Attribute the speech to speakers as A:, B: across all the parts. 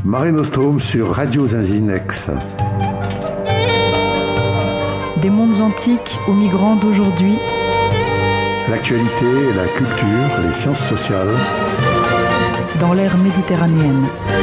A: Mare Nostrum sur Radio Zinzinex.
B: Des mondes antiques aux migrants d'aujourd'hui.
A: L'actualité, la culture, les sciences sociales.
B: Dans l'ère méditerranéenne.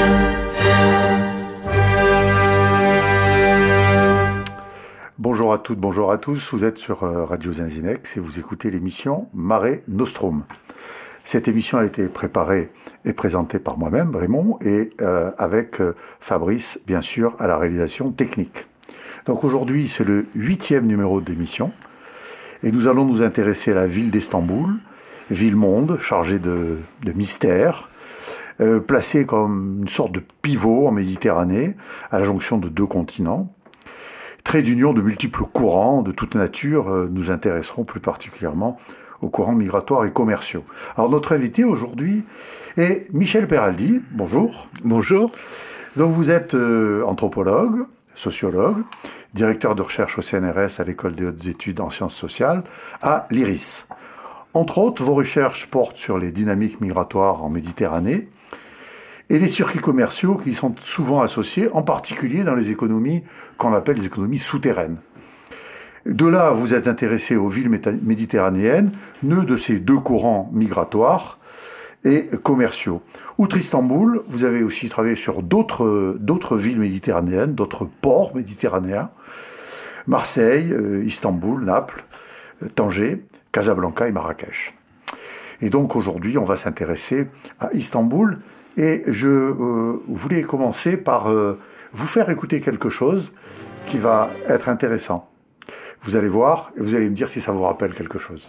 A: Bonjour à toutes, bonjour à tous. Vous êtes sur Radio Zinzinex et vous écoutez l'émission Mare Nostrum. Cette émission a été préparée et présentée par moi-même, Raymond, et avec Fabrice, bien sûr, à la réalisation technique. Donc aujourd'hui, c'est le 8e numéro d'émission, et nous allons nous intéresser à la ville d'Istanbul, ville-monde chargée de mystères, placée comme une sorte de pivot en Méditerranée, à la jonction de deux continents. Trait d'union de multiples courants de toute nature, nous intéresserons plus particulièrement aux courants migratoires et commerciaux. Alors notre invité aujourd'hui est Michel Peraldi. Bonjour.
C: Bonjour.
A: Donc vous êtes anthropologue, sociologue, directeur de recherche au CNRS à l'École des hautes études en sciences sociales, à l'IRIS. Entre autres, vos recherches portent sur les dynamiques migratoires en Méditerranée et les circuits commerciaux qui sont souvent associés, en particulier dans les économies qu'on appelle les économies souterraines. De là, vous êtes intéressé aux villes méditerranéennes, nœud de ces deux courants migratoires et commerciaux. Outre Istanbul, vous avez aussi travaillé sur d'autres villes méditerranéennes, d'autres ports méditerranéens, Marseille, Istanbul, Naples, Tanger, Casablanca et Marrakech. Et donc aujourd'hui, on va s'intéresser à Istanbul, et je voulais commencer par vous faire écouter quelque chose qui va être intéressant. Vous allez voir et vous allez me dire si ça vous rappelle quelque chose.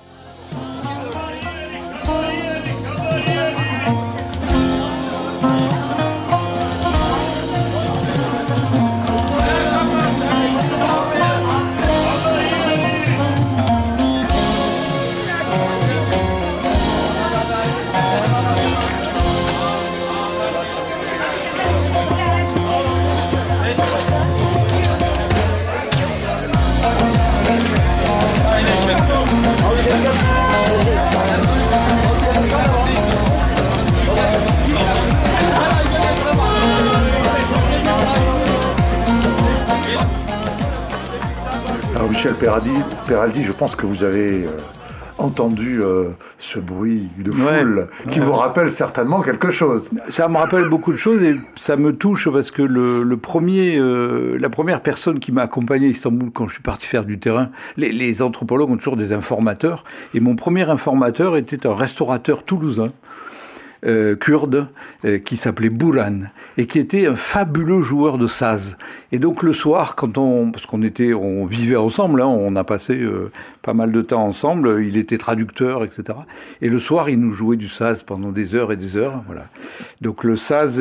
A: Alors Michel Peraldi, je pense que vous avez entendu ce bruit de foule qui vous rappelle certainement quelque chose.
C: Ça me rappelle beaucoup de choses et ça me touche parce que la première personne qui m'a accompagné à Istanbul quand je suis parti faire du terrain, les anthropologues ont toujours des informateurs, et mon premier informateur était un restaurateur toulousain, kurde, qui s'appelait Bouran, et qui était un fabuleux joueur de saz. Et donc le soir, parce on vivait ensemble, on a passé pas mal de temps ensemble, il était traducteur, etc. Et le soir, il nous jouait du saz pendant des heures et des heures, voilà. Donc le saz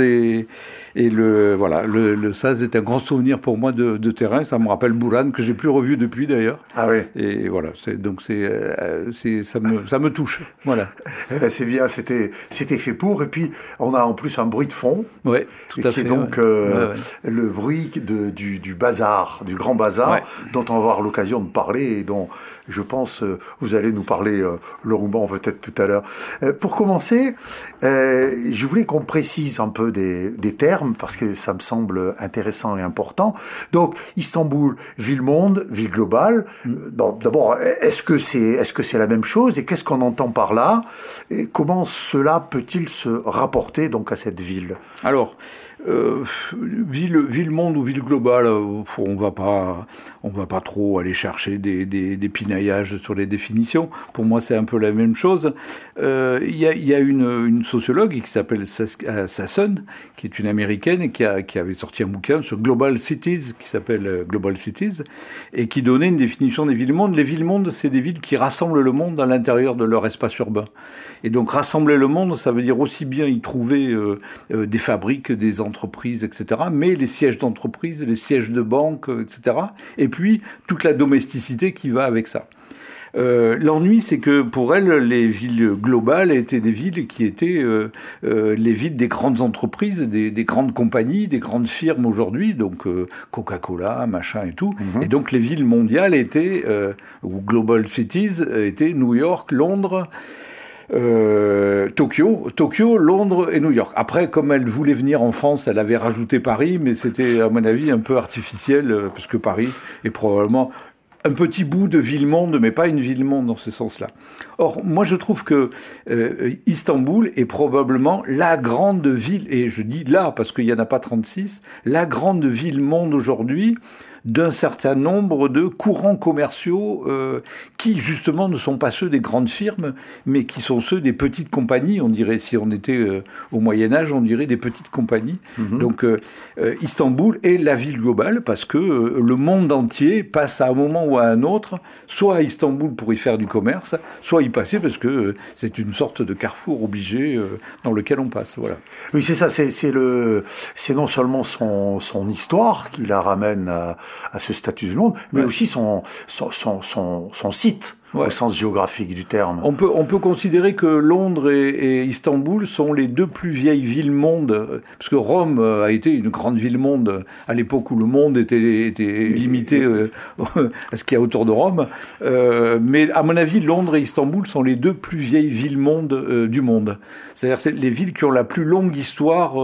C: le saz est un grand souvenir pour moi de terrain. Ça me rappelle Bouran, que j'ai plus revu depuis d'ailleurs.
A: Ah oui.
C: Et voilà, ça me touche. Voilà.
A: C'est bien, c'était fait pour. Et puis on a en plus un bruit de fond.
C: Ouais, tout à fait.
A: Qui est donc le bruit du bazar, du grand bazar, dont on va avoir l'occasion de parler et dont je pense vous allez nous parler longuement peut-être tout à l'heure. Pour commencer, je voulais qu'on précise un peu des termes parce que ça me semble intéressant et important. Donc Istanbul, ville-monde, ville globale. Bon, d'abord, est-ce que c'est la même chose et qu'est-ce qu'on entend par là et comment cela peut-il se rapporter donc à cette ville?
C: Alors, ville-monde ou ville globale, on va pas trop aller chercher des pinaillages sur les définitions. Pour moi, c'est un peu la même chose. Il y a une sociologue qui s'appelle Sasson, qui est une américaine et qui avait sorti un bouquin sur Global Cities, qui s'appelle Global Cities, et qui donnait une définition des villes-mondes. Les villes-mondes, c'est des villes qui rassemblent le monde à l'intérieur de leur espace urbain. Et donc, rassembler le monde, ça veut dire aussi bien y trouver des fabriques, des entreprises, etc., mais les sièges d'entreprises, les sièges de banques, etc., et puis toute la domesticité qui va avec ça. L'ennui, c'est que pour elle, les villes globales étaient des villes qui étaient les villes des grandes entreprises, des grandes compagnies, des grandes firmes aujourd'hui, donc Coca-Cola, machin et tout. Et donc les villes mondiales étaient, ou global cities, étaient New York, Londres, Tokyo, Londres et New York. Après, comme elle voulait venir en France, elle avait rajouté Paris, mais c'était, à mon avis, un peu artificiel, parce que Paris est probablement un petit bout de ville-monde, mais pas une ville-monde dans ce sens-là. Or, moi, je trouve que Istanbul est probablement la grande ville, et je dis là, parce qu'il n'y en a pas 36, la grande ville-monde aujourd'hui, d'un certain nombre de courants commerciaux qui, justement, ne sont pas ceux des grandes firmes, mais qui sont ceux des petites compagnies. On dirait, si on était au Moyen-Âge, on dirait des petites compagnies. Mm-hmm. Donc, Istanbul est la ville globale parce que le monde entier passe à un moment ou à un autre, soit à Istanbul pour y faire du commerce, soit y passer parce que c'est une sorte de carrefour obligé dans lequel on passe. Voilà.
A: Oui, c'est ça. C'est non seulement son histoire qui la ramène à ce statut de Londres, mais aussi son site. Ouais. Au sens géographique du terme.
C: On peut considérer que Londres et Istanbul sont les deux plus vieilles villes-monde, parce que Rome a été une grande ville-monde à l'époque où le monde était limité à ce qu'il y a autour de Rome. Mais à mon avis, Londres et Istanbul sont les deux plus vieilles villes-monde du monde. C'est-à-dire les villes qui ont la plus longue histoire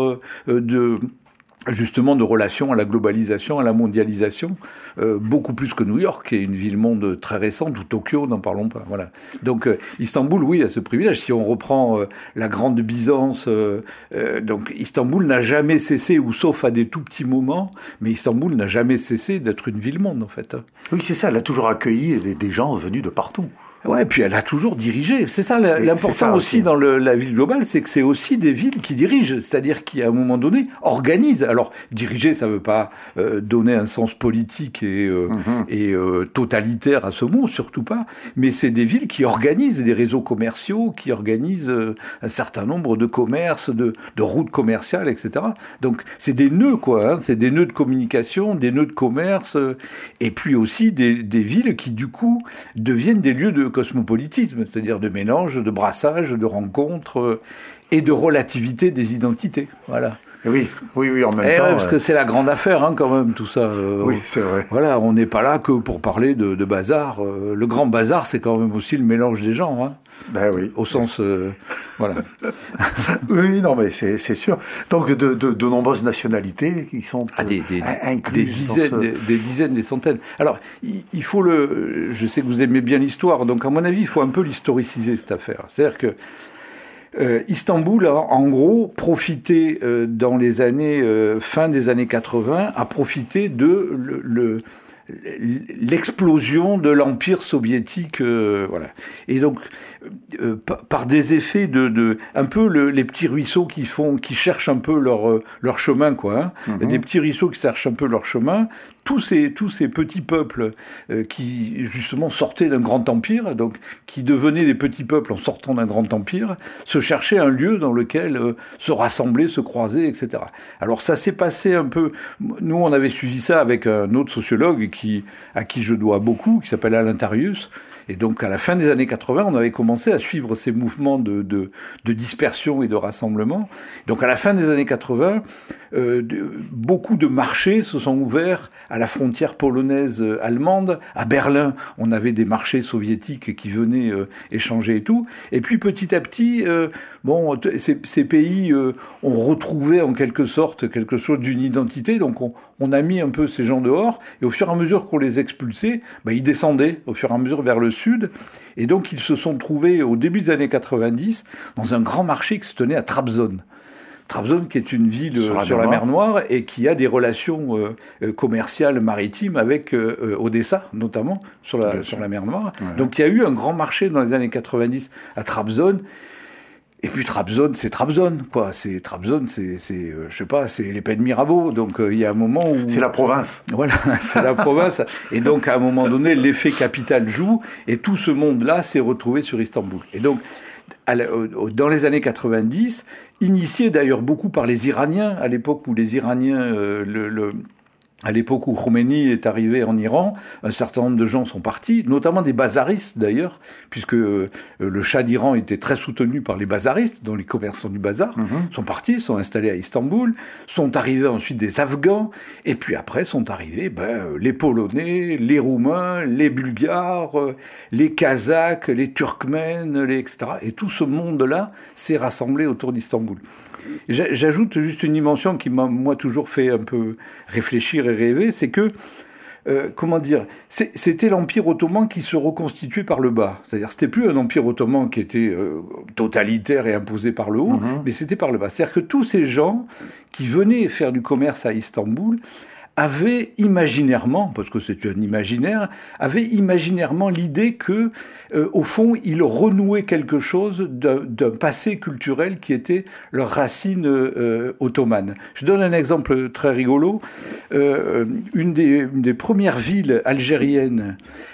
C: justement de relation à la globalisation, à la mondialisation, beaucoup plus que New York, qui est une ville-monde très récente, ou Tokyo, n'en parlons pas. Voilà. Donc Istanbul, oui, a ce privilège. Si on reprend la Grande Byzance, donc Istanbul n'a jamais cessé, ou sauf à des tout petits moments, mais Istanbul n'a jamais cessé d'être une ville-monde, en fait.
A: Oui, c'est ça, elle a toujours accueilli des gens venus de partout.
C: Ouais, puis elle a toujours dirigé. C'est ça l'important aussi dans la ville globale, c'est que c'est aussi des villes qui dirigent, c'est-à-dire qui, à un moment donné, organisent. Alors, diriger, ça ne veut pas donner un sens politique et totalitaire à ce mot, surtout pas, mais c'est des villes qui organisent des réseaux commerciaux, qui organisent un certain nombre de commerces, de routes commerciales, etc. Donc, c'est des nœuds, quoi. Hein, c'est des nœuds de communication, des nœuds de commerce, et puis aussi des villes qui, du coup, deviennent des lieux de cosmopolitisme, c'est-à-dire de mélange, de brassage, de rencontres et de relativité des identités. Voilà.
A: Oui, en même temps.
C: Parce que c'est la grande affaire, hein, quand même, tout ça.
A: Oui, c'est vrai.
C: Voilà, on n'est pas là que pour parler de bazar. Le grand bazar, c'est quand même aussi le mélange des gens, hein.
A: Ben oui.
C: Au sens, voilà.
A: Oui, non, mais c'est sûr. Donc, de nombreuses nationalités qui sont incluses.
C: Des dizaines, des centaines. Alors, il faut je sais que vous aimez bien l'histoire, donc à mon avis, il faut un peu l'historiciser, cette affaire. C'est-à-dire que Istanbul a, en gros, profité dans les années, fin des années 80, a profité de l'explosion de l'empire soviétique, voilà. Et donc, par des effets un peu les petits ruisseaux qui cherchent un peu leur chemin, quoi. Hein. Mm-hmm. Des petits ruisseaux qui cherchent un peu leur chemin. Tous ces petits peuples qui, justement, sortaient d'un grand empire, donc qui devenaient des petits peuples en sortant d'un grand empire, se cherchaient un lieu dans lequel se rassembler, se croiser, etc. Alors ça s'est passé un peu... Nous, on avait suivi ça avec un autre sociologue à qui je dois beaucoup, qui s'appelle Alain Tarius. Et donc, à la fin des années 80, on avait commencé à suivre ces mouvements de dispersion et de rassemblement. Donc, à la fin des années 80, beaucoup de marchés se sont ouverts à la frontière polonaise-allemande. À Berlin, on avait des marchés soviétiques qui venaient échanger et tout. Et puis, petit à petit, ces pays ont retrouvé en quelque sorte quelque chose d'une identité. Donc, on a mis un peu ces gens dehors. Et au fur et à mesure qu'on les expulsait, ils descendaient au fur et à mesure vers le sud. Et donc, ils se sont trouvés au début des années 90 dans un grand marché qui se tenait à Trabzon. Trabzon, qui est une ville sur la mer Noire et qui a des relations commerciales maritimes avec Odessa, notamment, sur la mer Noire. Ouais. Donc, il y a eu un grand marché dans les années 90 à Trabzon. Et puis Trabzon, c'est Trabzon, quoi. Trabzon, je sais pas, c'est les Pays de Mirabeau. Donc il y a un moment où...
A: C'est la province.
C: Voilà, c'est la province. Et donc à un moment donné, l'effet capital joue, et tout ce monde-là s'est retrouvé sur Istanbul. Et donc, dans les années 90, initié d'ailleurs beaucoup par les Iraniens, à l'époque où les Iraniens À l'époque où Khomeini est arrivé en Iran, un certain nombre de gens sont partis, notamment des bazaristes d'ailleurs, puisque le Shah d'Iran était très soutenu par les bazaristes, dont les commerçants du bazar, sont partis, sont installés à Istanbul, sont arrivés ensuite des Afghans, et puis après sont arrivés les Polonais, les Roumains, les Bulgares, les Kazakhs, les Turkmènes, etc. Et tout ce monde-là s'est rassemblé autour d'Istanbul. J'ajoute juste une dimension qui m'a, moi, toujours fait un peu réfléchir et rêver, c'est que, c'était l'Empire ottoman qui se reconstituait par le bas. C'est-à-dire, c'était plus un Empire ottoman qui était totalitaire et imposé par le haut, mais c'était par le bas. C'est-à-dire que tous ces gens qui venaient faire du commerce à Istanbul avait imaginairement, parce que c'est un imaginaire, avait imaginairement l'idée que, au fond, ils renouaient quelque chose d'un passé culturel qui était leur racine ottomane. Je donne un exemple très rigolo. Une des premières villes algériennes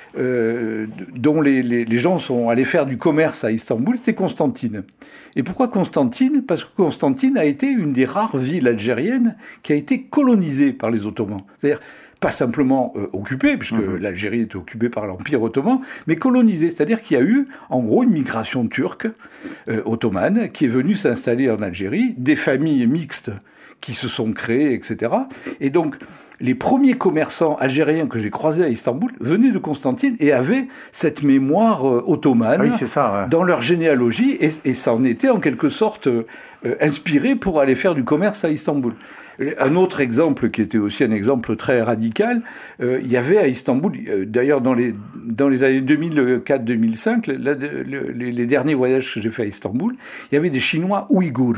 C: dont les gens sont allés faire du commerce à Istanbul, c'était Constantine. Et pourquoi Constantine ? Parce que Constantine a été une des rares villes algériennes qui a été colonisée par les Ottomans. C'est-à-dire, pas simplement occupée, puisque l'Algérie était occupée par l'Empire ottoman, mais colonisée. C'est-à-dire qu'il y a eu, en gros, une migration turque ottomane qui est venue s'installer en Algérie, des familles mixtes qui se sont créées, etc. Et donc, les premiers commerçants algériens que j'ai croisés à Istanbul venaient de Constantine et avaient cette mémoire ottomane dans leur généalogie, et ça en était en quelque sorte inspiré pour aller faire du commerce à Istanbul. Un autre exemple qui était aussi un exemple très radical, il y avait à Istanbul, d'ailleurs dans les années 2004-2005, les derniers voyages que j'ai fait à Istanbul, il y avait des Chinois ouïghours.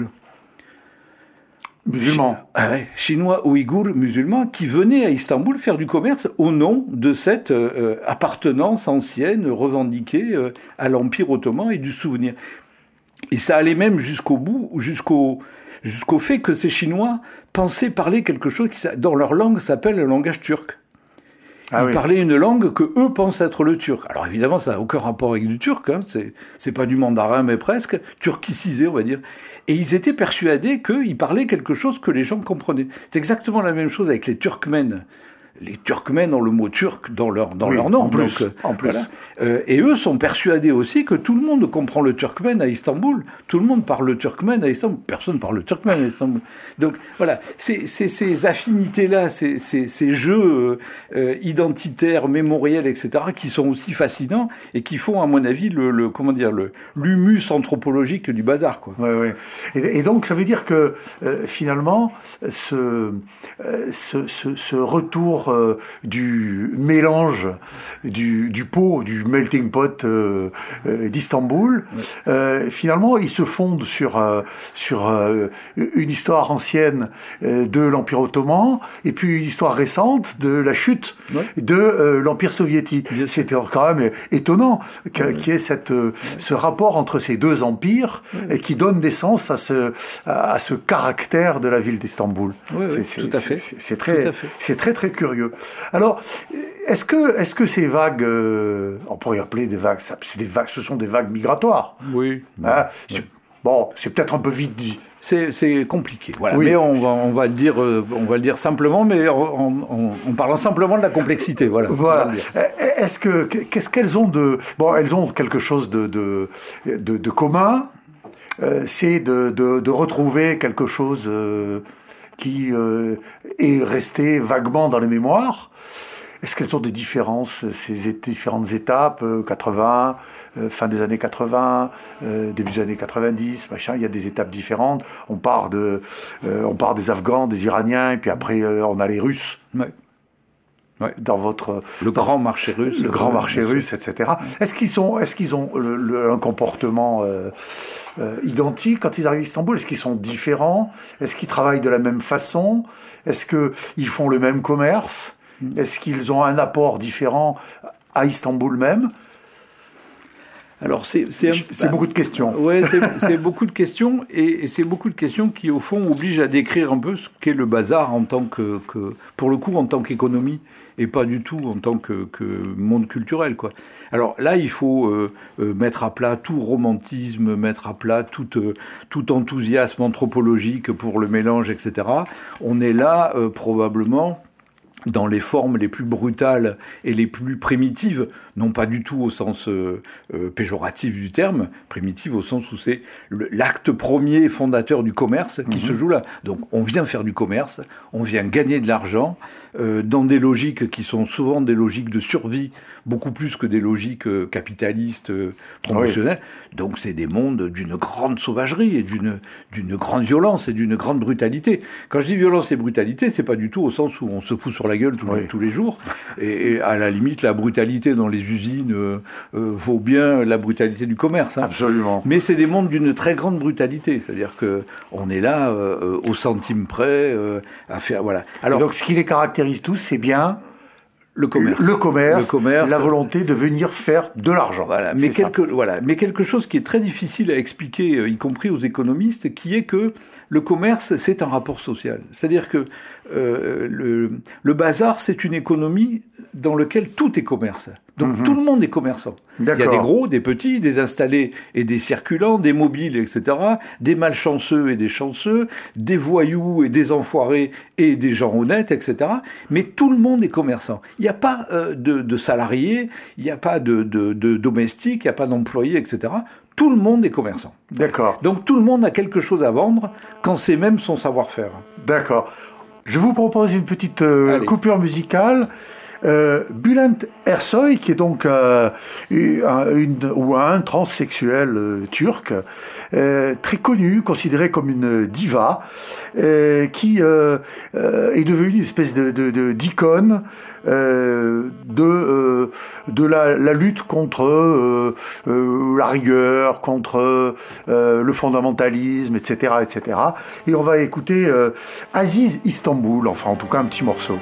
A: Musulmans.
C: Chinois ouïghours musulmans qui venaient à Istanbul faire du commerce au nom de cette appartenance ancienne revendiquée à l'Empire ottoman et du souvenir. Et ça allait même jusqu'au bout, jusqu'au fait que ces Chinois pensaient parler quelque chose qui, dans leur langue, s'appelle le langage turc. Ils parlaient une langue que eux pensent être le turc. Alors évidemment, ça n'a aucun rapport avec du turc, hein. C'est pas du mandarin, mais presque, turquicisé, on va dire. Et ils étaient persuadés qu'ils parlaient quelque chose que les gens comprenaient. C'est exactement la même chose avec les Turkmènes. Les Turkmènes ont le mot turc dans leur nom.
A: En plus.
C: Voilà. Et eux sont persuadés aussi que tout le monde comprend le turkmène à Istanbul. Tout le monde parle le turkmène à Istanbul. Personne ne parle le turkmène à Istanbul. Donc voilà, ces affinités-là, ces jeux identitaires, mémoriels, etc., qui sont aussi fascinants et qui font, à mon avis, l'humus anthropologique du bazar, quoi.
A: Ouais. Et donc, ça veut dire que finalement, ce retour du mélange du pot, du melting pot d'Istanbul, finalement, il se fonde sur une histoire ancienne de l'Empire ottoman et puis une histoire récente de la chute de l'Empire soviétique. C'était quand même étonnant qu'il y ait ce rapport entre ces deux empires et qui donne naissance à ce caractère de la ville d'Istanbul.
C: Tout à fait.
A: C'est très curieux. Alors, est-ce que ces vagues, on pourrait appeler des vagues, ce sont des vagues migratoires.
C: Oui.
A: C'est peut-être un peu vite dit.
C: C'est compliqué, voilà. Oui. Mais on va le dire simplement, mais en parlant simplement de la complexité, voilà.
A: Voilà. Qu'est-ce qu'elles ont de... Bon, elles ont quelque chose de commun, c'est de retrouver quelque chose qui est resté vaguement dans les mémoires. Est-ce qu'elles ont des différences, ces différentes étapes, 80, fin des années 80, début des années 90, machin, il y a des étapes différentes. On part des Afghans, des Iraniens, et puis après on a les Russes. Dans
C: grand marché russe,
A: le grand marché russe, etc. Est-ce qu'ils ont un comportement identique quand ils arrivent à Istanbul? Est-ce qu'ils sont différents? Est-ce qu'ils travaillent de la même façon? Est-ce qu'ils font le même commerce? Est-ce qu'ils ont un apport différent à Istanbul même?
C: Alors c'est
A: beaucoup de questions.
C: Ouais, c'est beaucoup de questions et c'est beaucoup de questions qui au fond obligent à décrire un peu ce qu'est le bazar en tant que pour le coup en tant qu'économie et pas du tout en tant que monde culturel, quoi. Alors là, il faut mettre à plat tout romantisme, mettre à plat tout enthousiasme anthropologique pour le mélange, etc. On est là probablement dans les formes les plus brutales et les plus primitives, non pas du tout au sens péjoratif du terme, primitive au sens où c'est l'acte premier fondateur du commerce qui se joue là. Donc on vient faire du commerce, on vient gagner de l'argent, dans des logiques qui sont souvent des logiques de survie, beaucoup plus que des logiques capitalistes promotionnelles. Oui. Donc c'est des mondes d'une grande sauvagerie et d'une grande violence et d'une grande brutalité. Quand je dis violence et brutalité, c'est pas du tout au sens où on se fout sur la gueule tous les jours. Et à la limite, la brutalité dans les usines vaut bien la brutalité du commerce. Hein.
A: Absolument.
C: Mais c'est des mondes d'une très grande brutalité. C'est-à-dire que on est là au centime près à faire voilà.
A: Alors, et donc ce qui les caractérise tous, c'est bien le commerce, la volonté de venir faire de l'argent.
C: Voilà. Mais quelque chose qui est très difficile à expliquer, y compris aux économistes, qui est que le commerce, c'est un rapport social. C'est-à-dire que le bazar, c'est une économie dans laquelle tout est commerce. Donc tout le monde est commerçant.
A: D'accord.
C: Il y a des gros, des petits, des installés et des circulants, des mobiles, etc., des malchanceux et des chanceux, des voyous et des enfoirés et des gens honnêtes, etc. Mais tout le monde est commerçant. Il n'y a pas de salariés, il n'y a pas de domestiques, il n'y a pas d'employés, etc. Tout le monde est commerçant.
A: D'accord.
C: Donc tout le monde a quelque chose à vendre quand c'est même son savoir-faire.
A: D'accord. Je vous propose une petite coupure musicale. Bülent Ersoy, qui est donc un transsexuel turc, très connu, considéré comme une diva, qui est devenu une espèce d'icône de la lutte contre la rigueur, contre le fondamentalisme, etc., etc. Et on va écouter Aziz Istanbul, enfin en tout cas un petit morceau.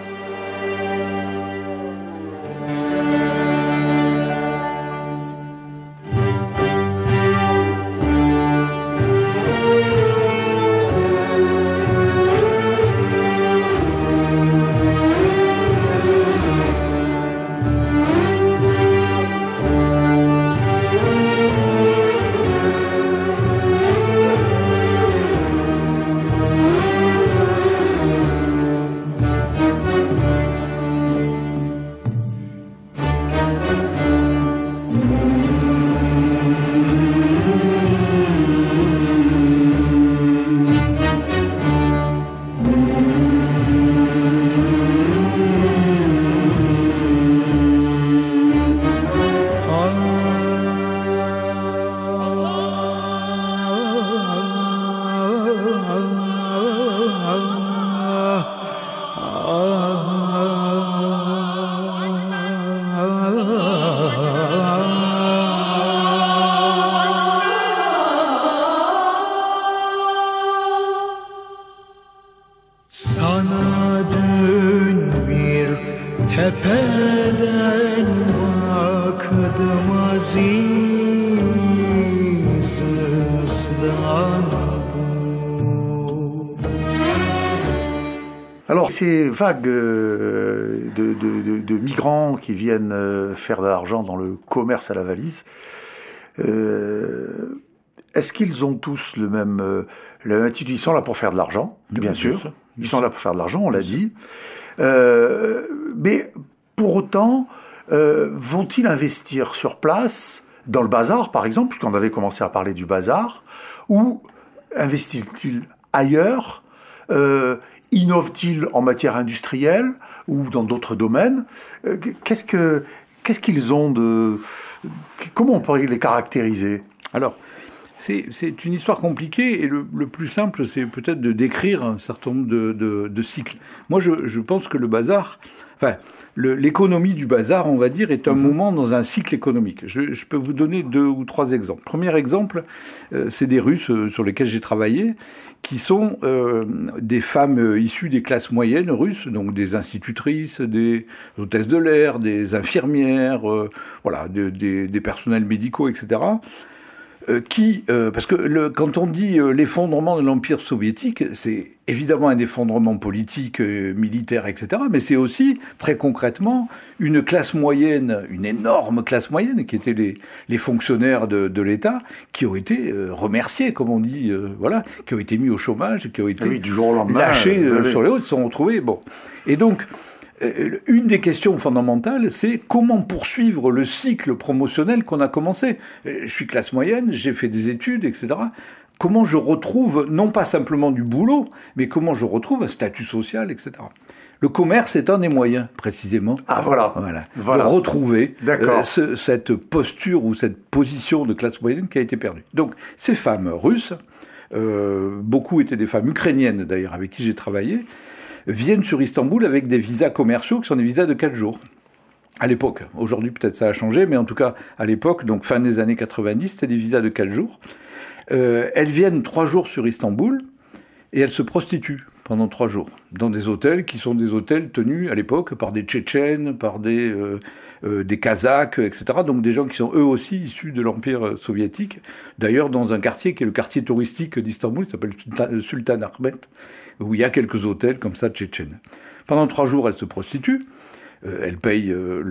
A: Alors, ces vagues de migrants qui viennent faire de l'argent dans le commerce à la valise, est-ce qu'ils ont tous la même attitude? Ils sont là pour faire de l'argent, bien sûr. Ils sont là pour faire de l'argent, on l'a dit. Mais pour autant, vont-ils investir sur place, dans le bazar par exemple, puisqu'on avait commencé à parler du bazar, ou investissent-ils ailleurs? Innovent-ils en matière industrielle ou dans d'autres domaines? Qu'est-ce qu'ils ont de... Comment on pourrait les caractériser?
C: Alors, c'est une histoire compliquée et le plus simple, c'est peut-être de décrire un certain nombre de cycles. Moi, je pense que le bazar... Enfin, l'économie du bazar, on va dire, est un moment dans un cycle économique. Je peux vous donner 2 ou 3 exemples. Premier exemple, c'est des Russes sur lesquels j'ai travaillé, qui sont des femmes issues des classes moyennes russes, donc des institutrices, des hôtesses de l'air, des infirmières, voilà, des personnels médicaux, etc., parce que quand on dit l'effondrement de l'Empire soviétique, c'est évidemment un effondrement politique, militaire, etc., mais c'est aussi, très concrètement, une classe moyenne, une énorme classe moyenne, qui étaient les fonctionnaires de l'État, qui ont été remerciés, comme on dit, voilà, qui ont été mis au chômage, qui ont été
A: du jour au lendemain,
C: lâchés sur les routes, se sont retrouvés, bon. Et donc, une des questions fondamentales, c'est comment poursuivre le cycle promotionnel qu'on a commencé. Je suis classe moyenne, j'ai fait des études, etc. Comment je retrouve, non pas simplement du boulot, mais comment je retrouve un statut social, etc. Le commerce est un des moyens, précisément, de retrouver cette posture ou cette position de classe moyenne qui a été perdue. Donc, ces femmes russes, beaucoup étaient des femmes ukrainiennes d'ailleurs, avec qui j'ai travaillé, viennent sur Istanbul avec des visas commerciaux qui sont des visas de 4 jours. À l'époque, aujourd'hui peut-être ça a changé, mais en tout cas à l'époque, donc fin des années 90, c'était des visas de 4 jours. Elles viennent 3 jours sur Istanbul et elles se prostituent pendant 3 jours dans des hôtels qui sont des hôtels tenus à l'époque par des Tchétchènes, par des Kazakhs, etc. Donc des gens qui sont eux aussi issus de l'Empire soviétique. D'ailleurs, dans un quartier qui est le quartier touristique d'Istanbul, qui s'appelle Sultan Ahmet, où il y a quelques hôtels comme ça tchétchènes. Pendant 3 jours, elles se prostituent. Elles payent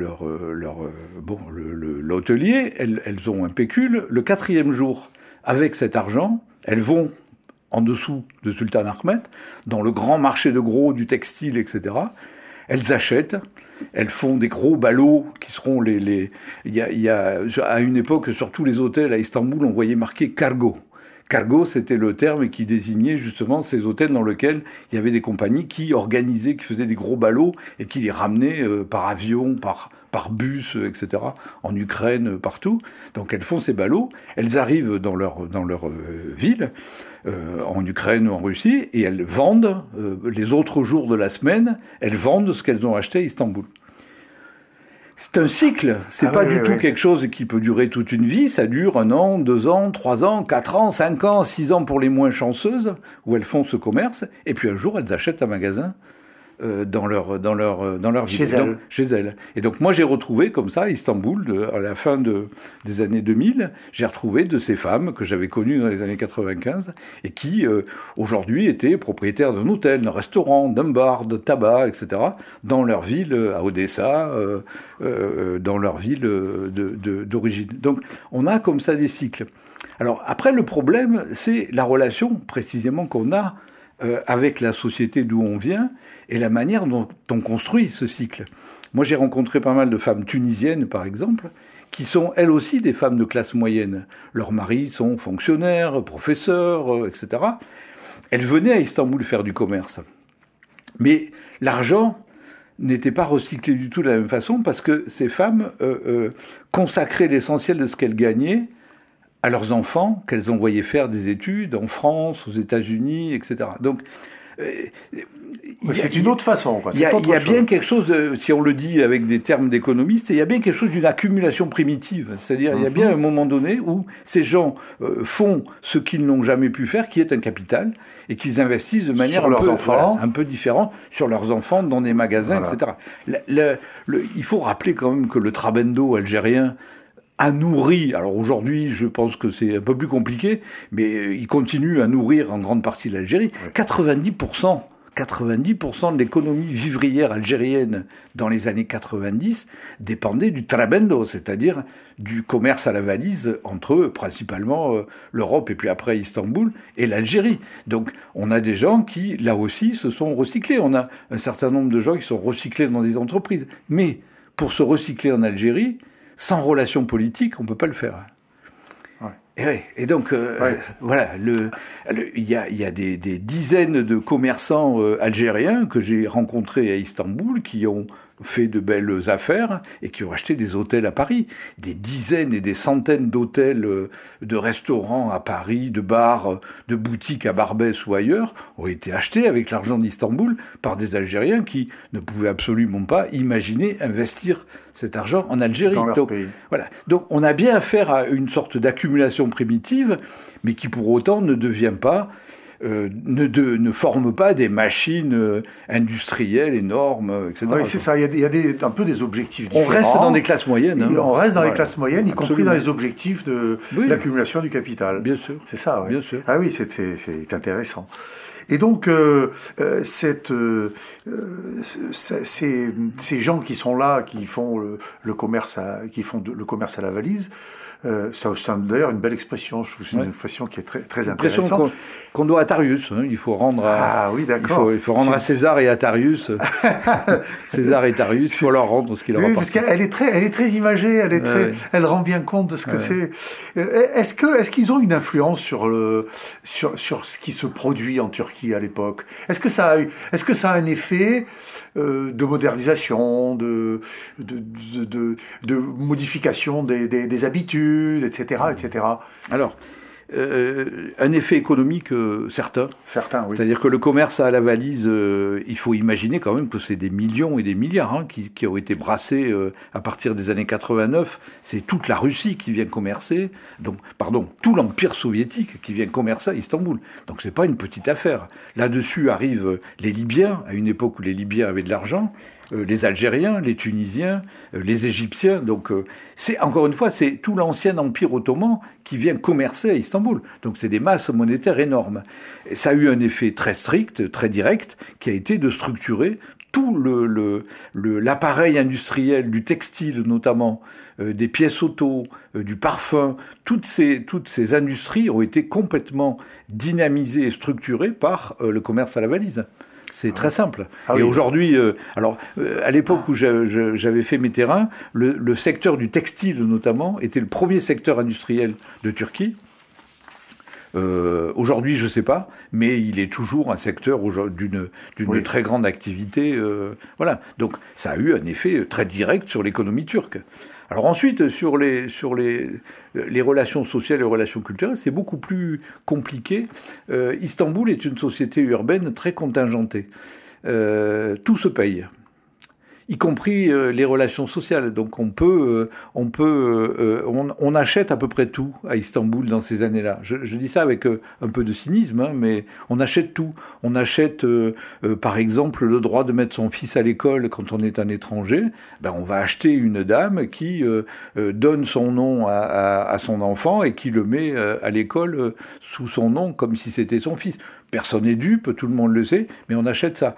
C: l'hôtelier, elles ont un pécule. Le 4e jour, avec cet argent, elles vont en dessous de Sultan Ahmet, dans le grand marché de gros du textile, etc. Elles achètent, elles font des gros ballots qui seront il y a à une époque, sur tous les hôtels à Istanbul, on voyait marqué cargo. Cargo, c'était le terme qui désignait justement ces hôtels dans lesquels il y avait des compagnies qui organisaient, qui faisaient des gros ballots et qui les ramenaient par avion, par bus, etc., en Ukraine, partout. Donc elles font ces ballots, elles arrivent dans leur ville, en Ukraine ou en Russie, et elles vendent, les autres jours de la semaine, elles vendent ce qu'elles ont acheté à Istanbul. C'est un cycle, c'est pas du tout quelque chose qui peut durer toute une vie, ça dure 1 an, 2 ans, 3 ans, 4 ans, 5 ans, 6 ans pour les moins chanceuses, où elles font ce commerce, et puis un jour elles achètent un magasin dans leur ville, chez elles. Et donc moi j'ai retrouvé comme ça à Istanbul, à la fin des années 2000, j'ai retrouvé de ces femmes que j'avais connues dans les années 95 et qui aujourd'hui étaient propriétaires d'un hôtel, d'un restaurant, d'un bar, de tabac, etc. dans leur ville, à Odessa, dans leur ville d'origine. Donc on a comme ça des cycles. Alors après le problème, c'est la relation précisément qu'on a avec la société d'où on vient et la manière dont on construit ce cycle. Moi, j'ai rencontré pas mal de femmes tunisiennes, par exemple, qui sont elles aussi des femmes de classe moyenne. Leurs maris sont fonctionnaires, professeurs, etc. Elles venaient à Istanbul faire du commerce. Mais l'argent n'était pas recyclé du tout de la même façon parce que ces femmes consacraient l'essentiel de ce qu'elles gagnaient à leurs enfants qu'elles envoyaient faire des études en France, aux États-Unis, etc. Donc,
A: c'est une autre façon.
C: Il y a bien quelque chose, si on le dit avec des termes d'économistes, il y a bien quelque chose d'une accumulation primitive. C'est-à-dire, il y a bien un moment donné où ces gens font ce qu'ils n'ont jamais pu faire, qui est un capital, et qu'ils investissent de manière un peu différente sur leurs enfants, dans des magasins, etc. Il faut rappeler quand même que le trabendo algérien a nourri, alors aujourd'hui je pense que c'est un peu plus compliqué, mais il continue à nourrir en grande partie l'Algérie. 90% de l'économie vivrière algérienne dans les années 90 dépendait du trabendo, c'est-à-dire du commerce à la valise entre principalement l'Europe et puis après Istanbul et l'Algérie. Donc on a des gens qui, là aussi, se sont recyclés. On a un certain nombre de gens qui sont recyclés dans des entreprises. Mais pour se recycler en Algérie, sans relation politique, on ne peut pas le faire. Et donc, voilà, il y a des dizaines de commerçants algériens que j'ai rencontrés à Istanbul qui ont fait de belles affaires et qui ont acheté des hôtels à Paris. Des dizaines et des centaines d'hôtels, de restaurants à Paris, de bars, de boutiques à Barbès ou ailleurs ont été achetés avec l'argent d'Istanbul par des Algériens qui ne pouvaient absolument pas imaginer investir cet argent en Algérie.
A: Dans leur pays.
C: Voilà. Donc on a bien affaire à une sorte d'accumulation primitive, mais qui pour autant ne devient pas ne forme pas des machines industrielles énormes, etc.
A: Oui, c'est ça. Il y a un peu des objectifs différents.
C: On reste dans des classes moyennes. Hein.
A: On reste dans les classes moyennes, y compris dans les objectifs de l'accumulation du capital.
C: Bien sûr.
A: C'est ça, oui.
C: Bien sûr.
A: Ah oui, c'est intéressant. Et donc, ces gens qui sont là, qui font le commerce à la valise, C'est d'ailleurs une belle expression, je trouve que c'est une expression qui est très, très intéressante.
C: Expression qu'on doit à Tarius, hein. Il faut rendre à,
A: oui, d'accord.
C: Il faut rendre à César et à Tarius. César et Tarius, il faut leur rendre ce qui leur appartient.
A: Parce qu'elle est très imagée, elle rend bien compte de ce que c'est. Est-ce qu'ils ont une influence sur ce qui se produit en Turquie à l'époque? Est-ce que ça a un effet de modernisation, de modification des habitudes, etc., etc.
C: Alors, un effet économique certain.
A: Certain, oui.
C: C'est-à-dire que le commerce à la valise, il faut imaginer quand même que c'est des millions et des milliards qui ont été brassés à partir des années 89. C'est toute la Russie qui vient commercer, tout l'Empire soviétique qui vient commercer à Istanbul. Donc c'est pas une petite affaire. Là-dessus arrivent les Libyens, à une époque où les Libyens avaient de l'argent, les Algériens, les Tunisiens, les Égyptiens. Donc, encore une fois, c'est tout l'ancien empire ottoman qui vient commercer à Istanbul. Donc, c'est des masses monétaires énormes. Et ça a eu un effet très strict, très direct, qui a été de structurer tout l'appareil industriel, du textile notamment, des pièces auto, du parfum. Toutes ces industries ont été complètement dynamisées et structurées par le commerce à la valise. C'est très simple. Et aujourd'hui, à l'époque où j'avais fait mes terrains, le secteur du textile notamment était le premier secteur industriel de Turquie. Aujourd'hui, je ne sais pas, mais il est toujours un secteur d'une très grande activité. Voilà. Donc, ça a eu un effet très direct sur l'économie turque. Alors ensuite, sur les relations sociales et les relations culturelles, c'est beaucoup plus compliqué. Istanbul est une société urbaine très contingentée. Tout se paye, y compris les relations sociales. Donc on achète à peu près tout à Istanbul dans ces années-là. Je dis ça avec un peu de cynisme, mais on achète tout. On achète, par exemple, le droit de mettre son fils à l'école quand on est un étranger. On va acheter une dame qui donne son nom à son enfant et qui le met à l'école sous son nom comme si c'était son fils. Personne n'est dupe, tout le monde le sait, mais on achète ça.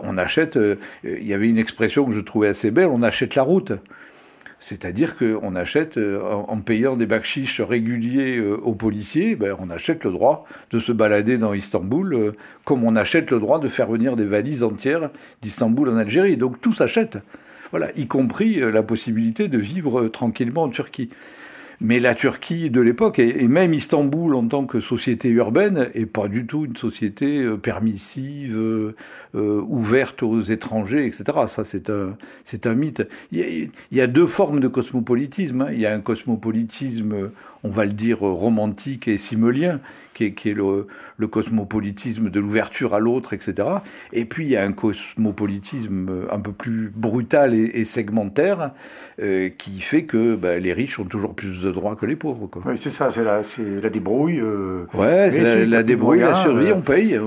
C: Il y avait une expression que je trouvais assez belle, on achète la route. C'est-à-dire qu'on achète, en payant des bakchiches réguliers aux policiers, on achète le droit de se balader dans Istanbul, comme on achète le droit de faire venir des valises entières d'Istanbul en Algérie. Donc tout s'achète, voilà, y compris la possibilité de vivre tranquillement en Turquie. Mais la Turquie de l'époque, et même Istanbul en tant que société urbaine, est pas du tout une société permissive, ouverte aux étrangers, etc. Ça, c'est un mythe. Il y a deux formes de cosmopolitisme. Il y a un cosmopolitisme, on va le dire, romantique et simmelien, qui est le cosmopolitisme de l'ouverture à l'autre, etc. Et puis il y a un cosmopolitisme un peu plus brutal et segmentaire, qui fait que les riches ont toujours plus de droits que les pauvres, quoi.
A: Oui, c'est ça, c'est la débrouille.
C: C'est la débrouille, la survie, on paye.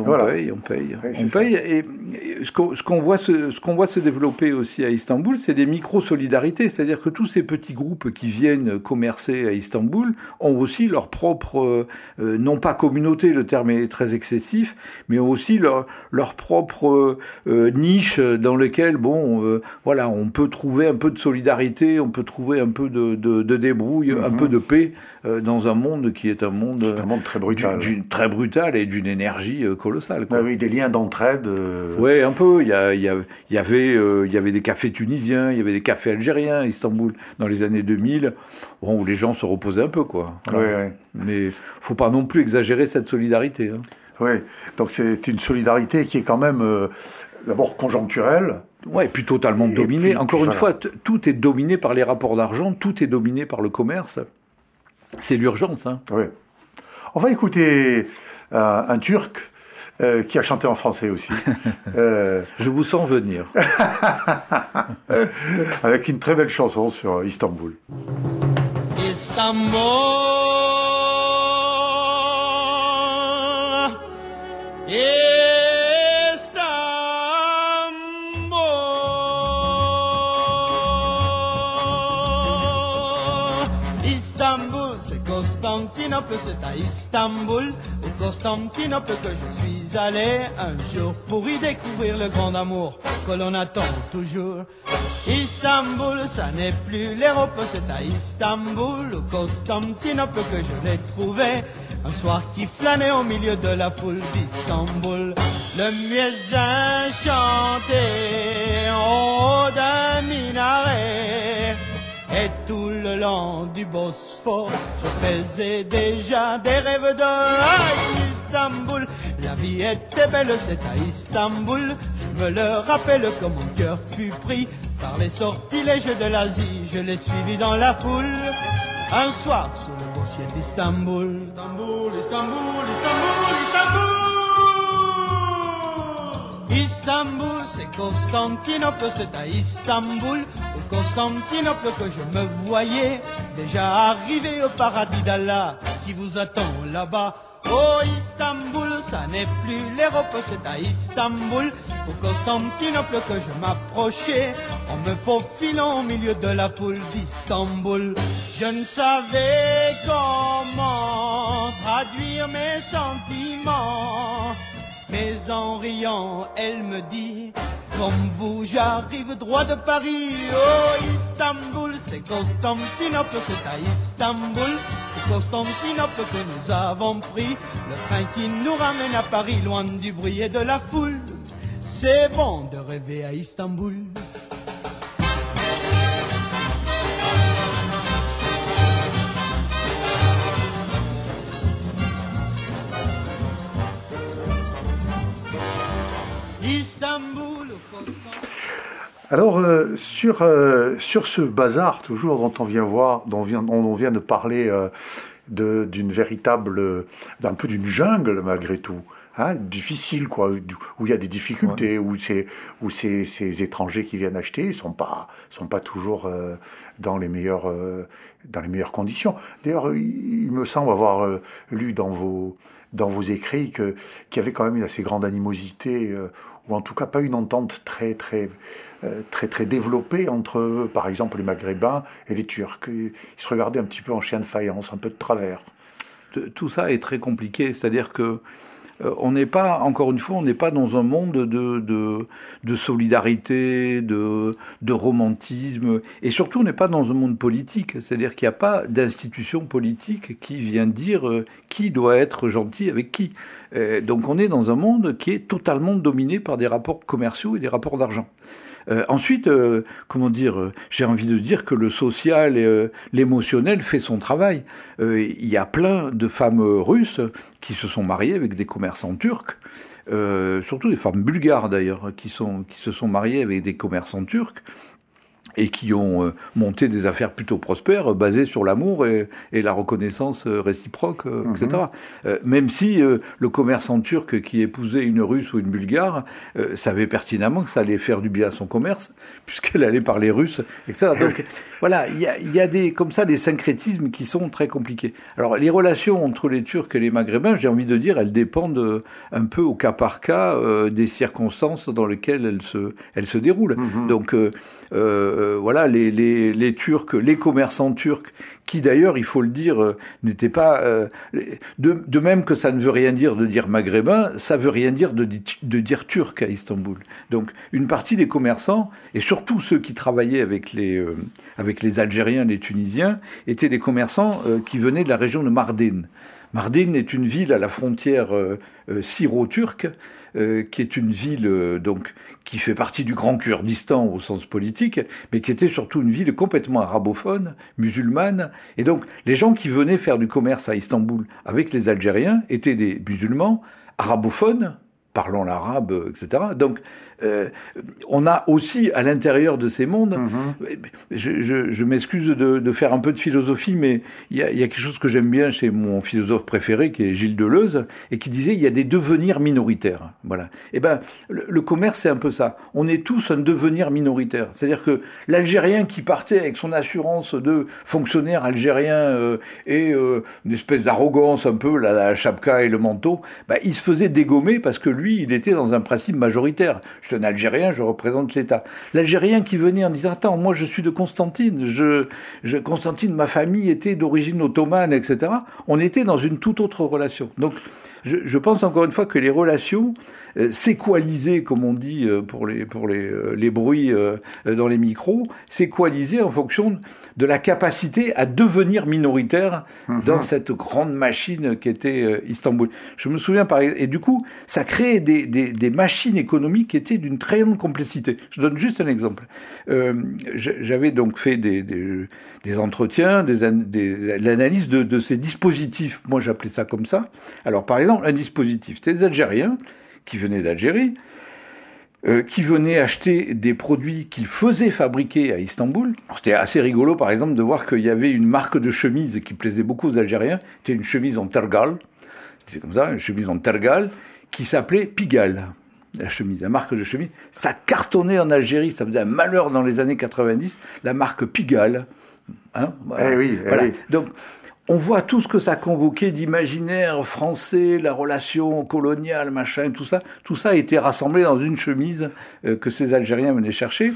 A: Oui,
C: et ce qu'on voit se développer aussi à Istanbul, c'est des micro-solidarités, c'est-à-dire que tous ces petits groupes qui viennent commercer à Istanbul ont aussi leur propre, non pas communauté, le terme est très excessif, mais ont aussi leur propre niche dans lequel, on peut trouver un peu de solidarité, on peut trouver un peu de débrouille, un peu de paix dans un monde qui est un monde
A: très brutal.
C: Très brutal et d'une énergie colossale, quoi.
A: Oui, des liens d'entraide.
C: Oui, un peu. Il y avait des cafés tunisiens, il y avait des cafés algériens à Istanbul dans les années 2000, où les gens se reposaient un peu, quoi. Voilà.
A: Oui.
C: Mais faut pas non plus exagérer cette solidarité.
A: Oui, donc c'est une solidarité qui est quand même d'abord conjoncturelle.
C: Oui, puis totalement dominée. Encore une fois, tout est dominé par les rapports d'argent, tout est dominé par le commerce. C'est l'urgence.
A: Oui. On va écouter un Turc qui a chanté en français aussi.
C: Je vous sens venir.
A: Avec une très belle chanson sur Istanbul.
D: Istanbul, Istanbul, c'est Constantinople. Constantinople, c'est à Istanbul, au Constantinople que je suis allé un jour pour y découvrir le grand amour que l'on attend toujours. Istanbul, ça n'est plus l'Europe, c'est à Istanbul, au Constantinople que je l'ai trouvé. Un soir qui flânait au milieu de la foule d'Istanbul, le muezzin chantait en haut d'un minaret. Et tout le long du Bosphore, je faisais déjà des rêves de Istanbul. La vie était belle, c'est à Istanbul. Je me le rappelle comme mon cœur fut pris par les sortilèges de l'Asie. Je l'ai suivi dans la foule. Un soir, sous le beau ciel d'Istanbul. Istanbul, Istanbul, Istanbul, Istanbul. Istanbul, c'est Constantinople, c'est à Istanbul, au Constantinople que je me voyais déjà arrivé au paradis d'Allah qui vous attend là-bas. Oh Istanbul, ça n'est plus l'Europe, c'est à Istanbul, au Constantinople que je m'approchais, en me faufilant au milieu de la foule d'Istanbul. Je ne savais comment traduire mes sentiments, mais en riant, elle me dit, comme vous, j'arrive droit de Paris. Oh Istanbul, c'est Constantinople, c'est à Istanbul, Constantinople que nous avons pris, le train qui nous ramène à Paris, loin du bruit et de la foule. C'est bon de rêver à Istanbul. Istanbul,
A: Alors, sur ce bazar, toujours, dont on vient de parler, d'une véritable, d'un peu d'une jungle, malgré tout, hein, difficile, quoi, où il y a des difficultés, ouais. où ces étrangers qui viennent acheter ne sont pas toujours dans les meilleures conditions. D'ailleurs, il me semble avoir lu dans vos écrits qu'il y avait quand même une assez grande animosité, ou en tout cas pas une entente très développée entre, par exemple, les Maghrébins et les Turcs. Ils se regardaient un petit peu en chien de faïence, un peu de travers.
C: Tout ça est très compliqué, c'est-à-dire que on n'est pas, encore une fois, on n'est pas dans un monde de solidarité, de romantisme, et surtout on n'est pas dans un monde politique, c'est-à-dire qu'il n'y a pas d'institution politique qui vient dire qui doit être gentil avec qui. Donc on est dans un monde qui est totalement dominé par des rapports commerciaux et des rapports d'argent. Ensuite, j'ai envie de dire que le social et l'émotionnel fait son travail. Il y a plein de femmes russes qui se sont mariées avec des commerçants turcs, surtout des femmes bulgares d'ailleurs, qui se sont mariées avec des commerçants turcs et qui ont monté des affaires plutôt prospères, basées sur l'amour et la reconnaissance réciproque, etc. Même si le commerçant turc qui épousait une Russe ou une Bulgare savait pertinemment que ça allait faire du bien à son commerce, puisqu'elle allait parler russe, etc. Donc voilà, il y a comme ça des syncrétismes qui sont très compliqués. Alors les relations entre les Turcs et les Maghrébins, j'ai envie de dire, elles dépendent un peu au cas par cas des circonstances dans lesquelles elles se déroulent. Donc voilà, les Turcs, les commerçants turcs, qui d'ailleurs, il faut le dire, n'étaient pas... de même que ça ne veut rien dire de dire maghrébin, ça veut rien dire de dire turc à Istanbul. Donc une partie des commerçants, et surtout ceux qui travaillaient avec les Algériens, les Tunisiens, étaient des commerçants qui venaient de la région de Mardin. Mardin est une ville à la frontière syro-turque, qui est une ville qui fait partie du Grand Kurdistan au sens politique, mais qui était surtout une ville complètement arabophone, musulmane. Et donc les gens qui venaient faire du commerce à Istanbul avec les Algériens étaient des musulmans arabophones, parlant l'arabe, etc. Donc on a aussi à l'intérieur de ces mondes, je m'excuse de faire un peu de philosophie, mais il y a quelque chose que j'aime bien chez mon philosophe préféré, qui est Gilles Deleuze, et qui disait il y a des devenirs minoritaires. Voilà. Et ben le commerce, c'est un peu ça. On est tous un devenir minoritaire. C'est-à-dire que l'Algérien qui partait avec son assurance de fonctionnaire algérien et une espèce d'arrogance un peu, la chapka et le manteau, il se faisait dégommer parce que lui, lui, il était dans un principe majoritaire. Je suis un Algérien, je représente l'État. L'Algérien qui venait en disant « Attends, moi je suis de Constantine, Constantine, ma famille était d'origine ottomane, etc. » On était dans une toute autre relation. Donc, je pense encore une fois que les relations s'équaliser, comme on dit pour les bruits dans les micros, s'équaliser en fonction de la capacité à devenir minoritaire dans cette grande machine qui était Istanbul. Je me souviens, et du coup, ça créait des machines économiques qui étaient d'une très grande complexité. Je donne juste un exemple. J'avais donc fait des entretiens, l'analyse de ces dispositifs. Moi, j'appelais ça comme ça. Alors, par exemple, un dispositif, c'était des Algériens qui venaient d'Algérie, qui venaient acheter des produits qu'ils faisaient fabriquer à Istanbul. C'était assez rigolo, par exemple, de voir qu'il y avait une marque de chemise qui plaisait beaucoup aux Algériens. C'était une chemise en tergal, c'est comme ça, une chemise en tergal, qui s'appelait Pigalle. La marque de chemise, ça cartonnait en Algérie, ça faisait un malheur dans les années 90, la marque Pigalle. Hein, voilà. Voilà. Donc, on voit tout ce que ça convoquait d'imaginaire français, la relation coloniale, machin, tout ça a été rassemblé dans une chemise que ces Algériens venaient chercher.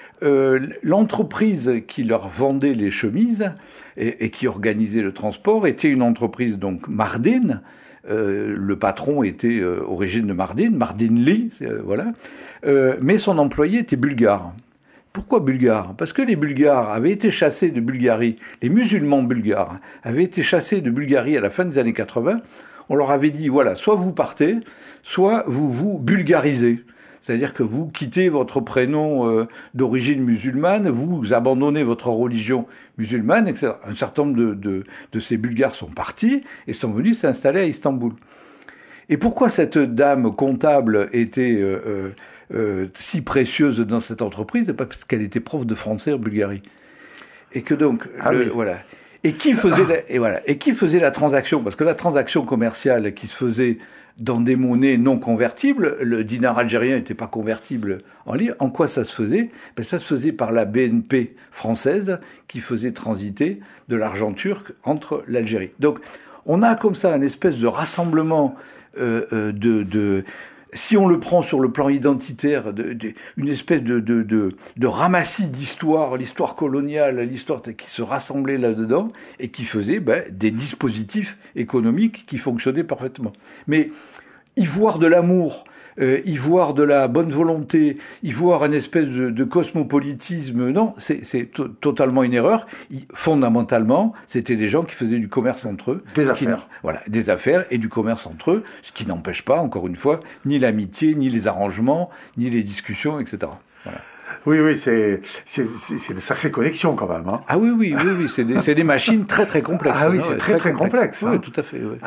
C: L'entreprise qui leur vendait les chemises et qui organisait le transport était une entreprise donc Mardin. Le patron était origine de Mardin Lee, voilà. Mais son employé était bulgare. Pourquoi bulgare ? Parce que les Bulgares avaient été chassés de Bulgarie, les musulmans bulgares avaient été chassés de Bulgarie à la fin des années 80. On leur avait dit, voilà, soit vous partez, soit vous vous bulgarisez. C'est-à-dire que vous quittez votre prénom d'origine musulmane, vous abandonnez votre religion musulmane, etc. Un certain nombre de ces Bulgares sont partis et sont venus s'installer à Istanbul. Et pourquoi cette dame comptable était si précieuse dans cette entreprise? Parce qu'elle était prof de français en Bulgarie. Et que donc, voilà. Et qui faisait la transaction? Parce que la transaction commerciale qui se faisait dans des monnaies non convertibles, le dinar algérien n'était pas convertible en livres. En quoi ça se faisait? Ça se faisait par la BNP française qui faisait transiter de l'argent turc entre l'Algérie. Donc, on a comme ça une espèce de rassemblement si on le prend sur le plan identitaire, une espèce de ramassis d'histoire, l'histoire coloniale, l'histoire qui se rassemblait là-dedans et qui faisait des dispositifs économiques qui fonctionnaient parfaitement. Mais y voir de l'amour, y voir de la bonne volonté, y voir une espèce de cosmopolitisme, non, c'est totalement une erreur. Fondamentalement, c'était des gens qui faisaient du commerce entre eux. Des affaires et du commerce entre eux, ce qui n'empêche pas, encore une fois, ni l'amitié, ni les arrangements, ni les discussions, etc. Voilà.
A: Oui, c'est de sacrées connexions quand même. Hein.
C: Ah oui, c'est des machines très très complexes.
A: Ah oui, c'est très complexe.
C: Oui, tout à fait. Oui.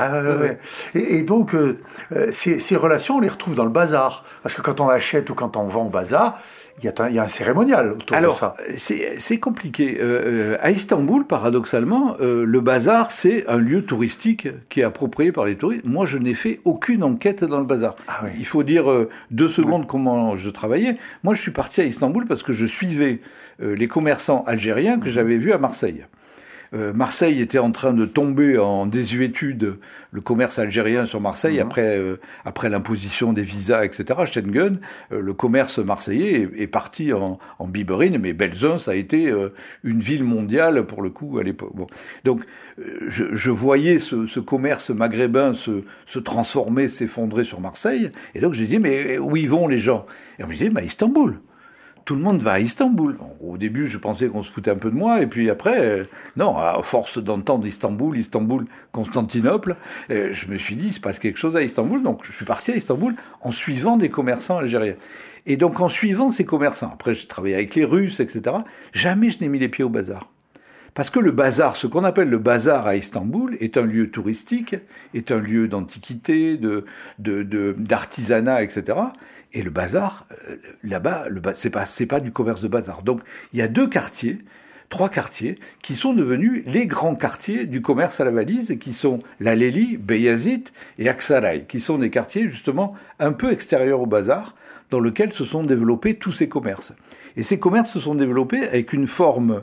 A: Et donc, ces relations, on les retrouve dans le bazar. Parce que quand on achète ou quand on vend au bazar, il y a un cérémonial autour de ça.
C: Alors, c'est compliqué. À Istanbul, paradoxalement, le bazar, c'est un lieu touristique qui est approprié par les touristes. Moi, je n'ai fait aucune enquête dans le bazar. Ah oui. Il faut dire 2 secondes comment je travaillais. Moi, je suis parti à Istanbul parce que je suivais les commerçants algériens que j'avais vus à Marseille. Marseille était en train de tomber en désuétude, le commerce algérien sur Marseille, après l'imposition des visas, etc., Schengen, le commerce marseillais est parti en biberine, mais Belzun, ça a été une ville mondiale, pour le coup, à l'époque. Bon. Donc, je voyais ce commerce maghrébin se transformer, s'effondrer sur Marseille, et donc je disais, mais où y vont les gens? Et on me disait, Istanbul. Tout le monde va à Istanbul. Au début, je pensais qu'on se foutait un peu de moi, et puis après, non, à force d'entendre Istanbul, Constantinople, je me suis dit, il se passe quelque chose à Istanbul, donc je suis parti à Istanbul en suivant des commerçants algériens. Et donc en suivant ces commerçants, après j'ai travaillé avec les Russes, etc., jamais je n'ai mis les pieds au bazar. Parce que le bazar, ce qu'on appelle le bazar à Istanbul, est un lieu touristique, est un lieu d'antiquité, d'artisanat, etc., et le bazar, là-bas, c'est pas du commerce de bazar. Donc, il y a 3 quartiers, qui sont devenus les grands quartiers du commerce à la valise, qui sont Laleli, Beyazit et Aksaray, qui sont des quartiers, justement, un peu extérieurs au bazar, dans lesquels se sont développés tous ces commerces. Et ces commerces se sont développés avec une forme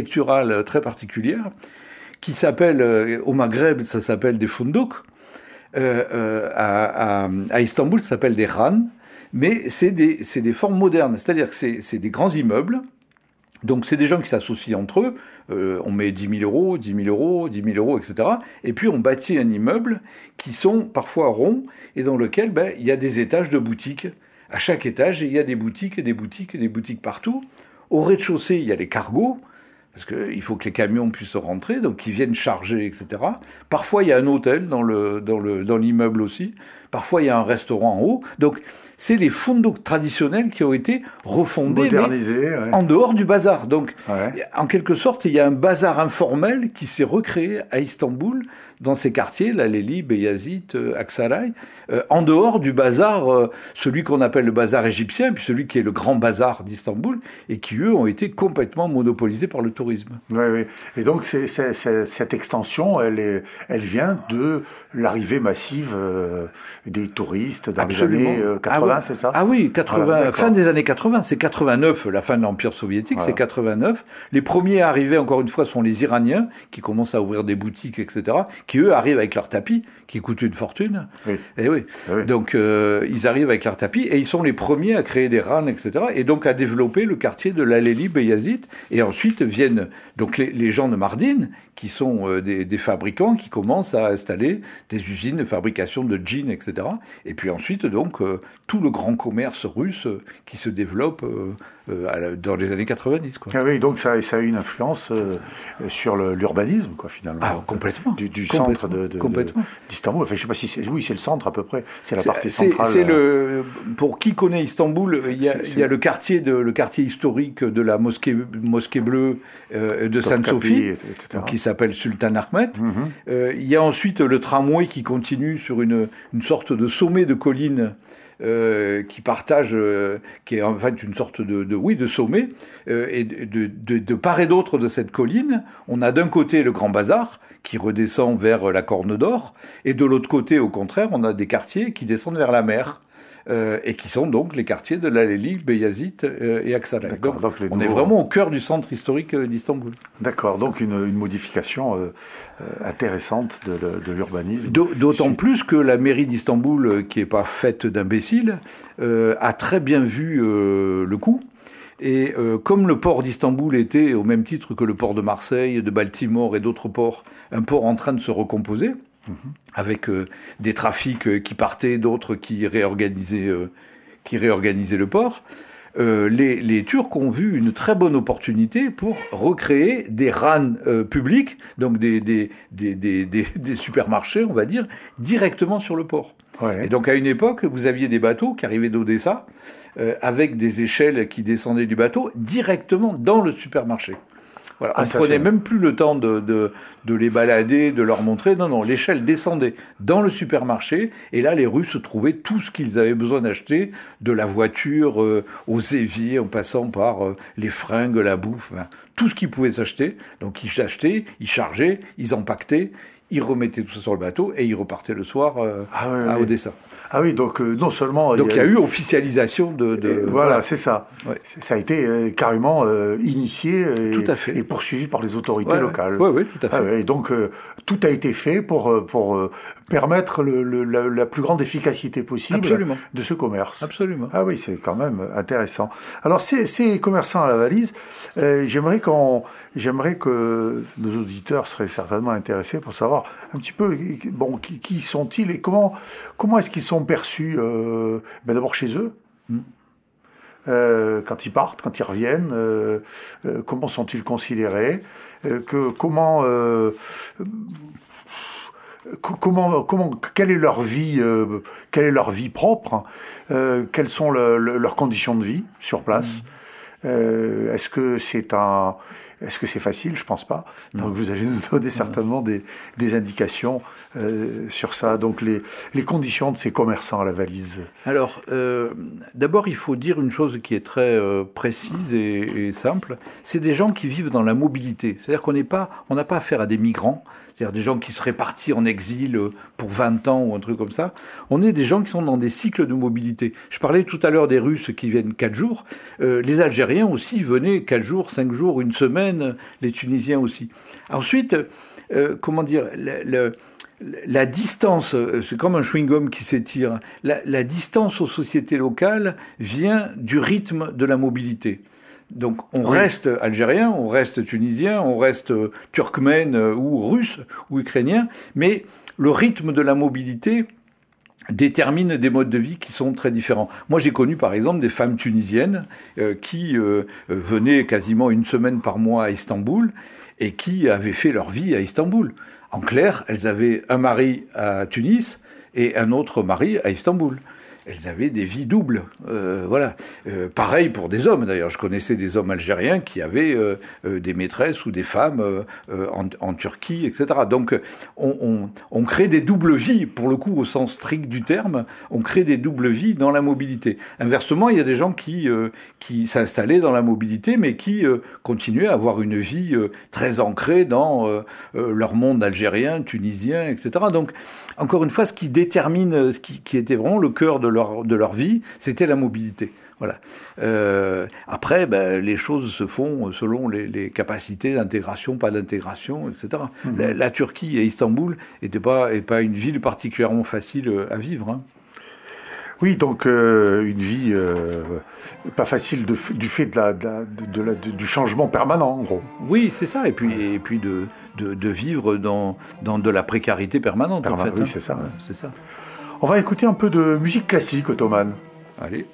C: architecturale très particulière, qui s'appelle, au Maghreb, ça s'appelle des fundouk. à Istanbul, ça s'appelle des khan, mais c'est des formes modernes, c'est-à-dire que c'est des grands immeubles. Donc, c'est des gens qui s'associent entre eux. On met 10 000 euros, 10 000 euros, 10 000 euros, etc. Et puis, on bâtit un immeuble qui sont parfois ronds et dans lequel il y a des étages de boutiques. À chaque étage, il y a des boutiques et des boutiques et des boutiques partout. Au rez-de-chaussée, il y a les cargos, parce qu'il faut que les camions puissent rentrer, donc ils viennent charger, etc. Parfois, il y a un hôtel dans l'immeuble aussi. Parfois, il y a un restaurant en haut. Donc, c'est les fondos traditionnels qui ont été refondés,
A: modernisés,
C: en dehors du bazar. Donc, en quelque sorte, il y a un bazar informel qui s'est recréé à Istanbul, dans ces quartiers, Laleli, Beyazıt, Aksaray, en dehors du bazar, celui qu'on appelle le bazar égyptien, puis celui qui est le grand bazar d'Istanbul, et qui, eux, ont été complètement monopolisés par le tourisme.
A: Oui. Et donc, cette extension, elle vient de l'arrivée massive des touristes dans les années 80, c'est ça?
C: Ah oui, 80, fin des années 80, c'est 89, la fin de l'Empire soviétique, c'est 89. Les premiers à arriver, encore une fois, sont les Iraniens, qui commencent à ouvrir des boutiques, etc., qui, eux, arrivent avec leurs tapis, qui coûtent une fortune.
A: Oui.
C: Et oui. Donc, ils arrivent avec leurs tapis, et ils sont les premiers à créer des RAN, etc., et donc à développer le quartier de Laleli, Beyazıt, et ensuite viennent donc les gens de Mardin, qui sont des fabricants qui commencent à installer des usines de fabrication de jeans, etc. Et puis ensuite, donc, tout le grand commerce russe qui se développe dans les années 90. Quoi.
A: Ah oui, donc ça a eu une influence sur l'urbanisme, quoi, finalement.
C: Ah, complètement.
A: Du centre d'Istanbul. Enfin, je ne sais pas si c'est le centre à peu près. C'est la partie centrale.
C: Pour qui connaît Istanbul, il y a le quartier historique de la mosquée bleue de Sainte-Sophie, qui s'appelle Sultan Ahmet. Il y a ensuite le tramway qui continue sur une sorte de sommet de colline qui partage, qui est en fait une sorte de sommet, et de part et d'autre de cette colline, on a d'un côté le Grand Bazar qui redescend vers la Corne d'Or, et de l'autre côté, au contraire, on a des quartiers qui descendent vers la mer. Et qui sont donc les quartiers de Laleli, Beyazıt et Aksaray. Donc on est vraiment au cœur du centre historique d'Istanbul.
A: D'accord, donc une modification intéressante de l'urbanisme.
C: D'autant plus que la mairie d'Istanbul, qui n'est pas faite d'imbéciles, a très bien vu le coup. Et comme le port d'Istanbul était, au même titre que le port de Marseille, de Baltimore et d'autres ports, un port en train de se recomposer, avec des trafics qui partaient, d'autres qui réorganisaient le port, les Turcs ont vu une très bonne opportunité pour recréer des RAN publics, donc des supermarchés, on va dire, directement sur le port. Ouais. Et donc à une époque, vous aviez des bateaux qui arrivaient d'Odessa, avec des échelles qui descendaient du bateau directement dans le supermarché. Voilà, on ne prenait même plus le temps de les balader, de leur montrer. Non, l'échelle descendait dans le supermarché. Et là, les Russes trouvaient tout ce qu'ils avaient besoin d'acheter, de la voiture aux éviers, en passant par les fringues, la bouffe, tout ce qu'ils pouvaient s'acheter. Donc, ils achetaient, ils chargeaient, ils empaquetaient, ils remettaient tout ça sur le bateau et ils repartaient le soir à Odessa.
A: Ah oui, donc non seulement...
C: Donc il y a eu officialisation
A: voilà, c'est ça. Ouais. Ça a été carrément initié
C: tout à fait.
A: Et poursuivi par les autorités locales.
C: Oui, tout à fait.
A: Et donc tout a été fait pour permettre la plus grande efficacité possible de ce commerce.
C: Absolument.
A: Ah oui, c'est quand même intéressant. Alors ces commerçants à la valise, j'aimerais que nos auditeurs seraient certainement intéressés pour savoir un petit peu qui sont-ils et comment est-ce qu'ils sont perçus d'abord chez eux, quand ils partent, quand ils reviennent, comment sont-ils considérés, quelle est leur vie propre, quelles sont leurs conditions de vie sur place, est-ce que c'est facile? Je pense pas. Donc vous allez nous donner certainement des indications sur ça. Donc les conditions de ces commerçants à la valise.
C: Alors, d'abord, il faut dire une chose qui est très précise et simple. C'est des gens qui vivent dans la mobilité. C'est-à-dire qu'on n'a pas affaire à des migrants. C'est-à-dire des gens qui seraient partis en exil pour 20 ans ou un truc comme ça. On est des gens qui sont dans des cycles de mobilité. Je parlais tout à l'heure des Russes qui viennent 4 jours. Les Algériens aussi venaient 4 jours, 5 jours, une semaine, Turkmènes, les Tunisiens aussi. Ensuite, la distance, c'est comme un chewing-gum qui s'étire, la distance aux sociétés locales vient du rythme de la mobilité. Donc on reste algérien, on reste tunisien, on reste turkmène ou russe ou ukrainien, mais le rythme de la mobilité détermine des modes de vie qui sont très différents. Moi, j'ai connu, par exemple, des femmes tunisiennes qui venaient quasiment une semaine par mois à Istanbul et qui avaient fait leur vie à Istanbul. En clair, elles avaient un mari à Tunis et un autre mari à Istanbul. Elles avaient des vies doubles, voilà. Pareil pour des hommes, d'ailleurs. Je connaissais des hommes algériens qui avaient des maîtresses ou des femmes en Turquie, etc. Donc, on crée des doubles vies, pour le coup, au sens strict du terme. On crée des doubles vies dans la mobilité. Inversement, il y a des gens qui s'installaient dans la mobilité, mais qui continuaient à avoir une vie très ancrée dans leur monde algérien, tunisien, etc. Donc, encore une fois, ce qui détermine, ce qui était vraiment le cœur de leur vie, c'était la mobilité. Voilà. Après, les choses se font selon les capacités d'intégration, pas d'intégration, etc. La Turquie et Istanbul n'étaient pas une ville particulièrement facile à vivre. Hein.
A: Oui, donc une vie pas facile du fait du changement permanent, en gros.
C: Oui, c'est ça. Et puis de vivre dans de la précarité permanente, en fait.
A: Oui,
C: hein.
A: c'est ça.
C: C'est ça.
A: On va écouter un peu de musique classique ottomane.
C: Allez.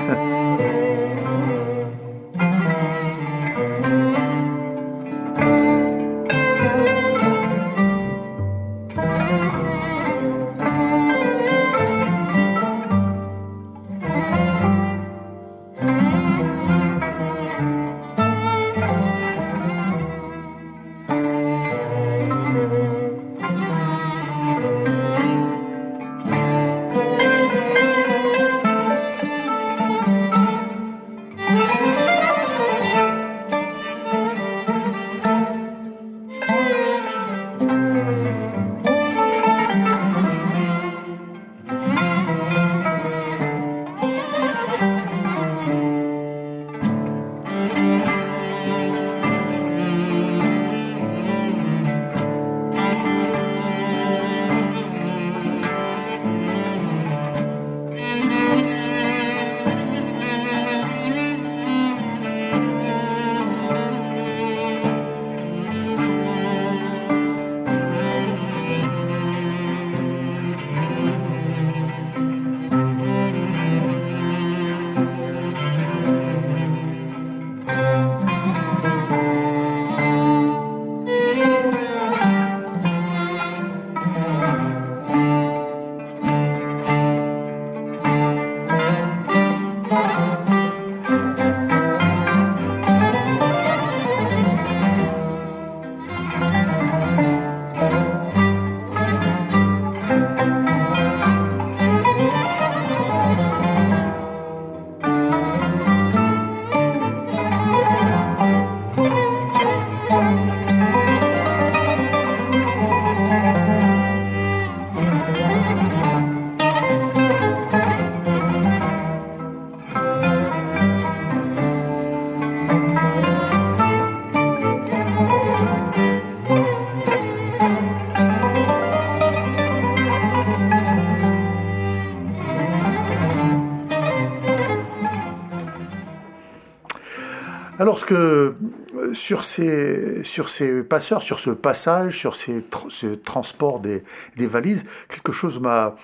A: Alors que sur ces passeurs, sur ce passage, sur ce transport des valises, quelque chose m'a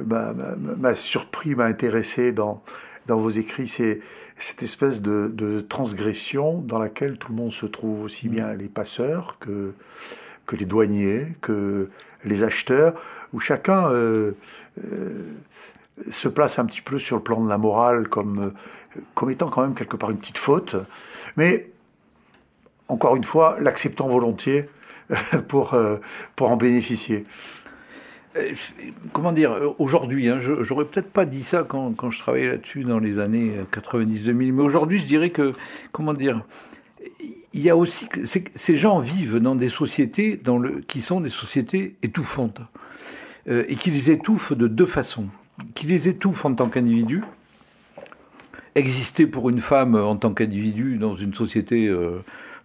A: surpris, m'a intéressé dans vos écrits, c'est cette espèce de transgression dans laquelle tout le monde se trouve, aussi bien les passeurs que les douaniers, que les acheteurs, où chacun se place un petit peu sur le plan de la morale comme étant quand même quelque part une petite faute, mais encore une fois, l'acceptant volontiers pour en bénéficier.
C: Comment dire, aujourd'hui, hein, j'aurais peut-être pas dit ça quand je travaillais là-dessus dans les années 90-2000, mais aujourd'hui, je dirais que, comment dire, il y a aussi que ces gens vivent dans des sociétés qui sont des sociétés étouffantes, et qui les étouffent de deux façons. Qui les étouffent en tant qu'individus. Exister pour une femme en tant qu'individu dans une société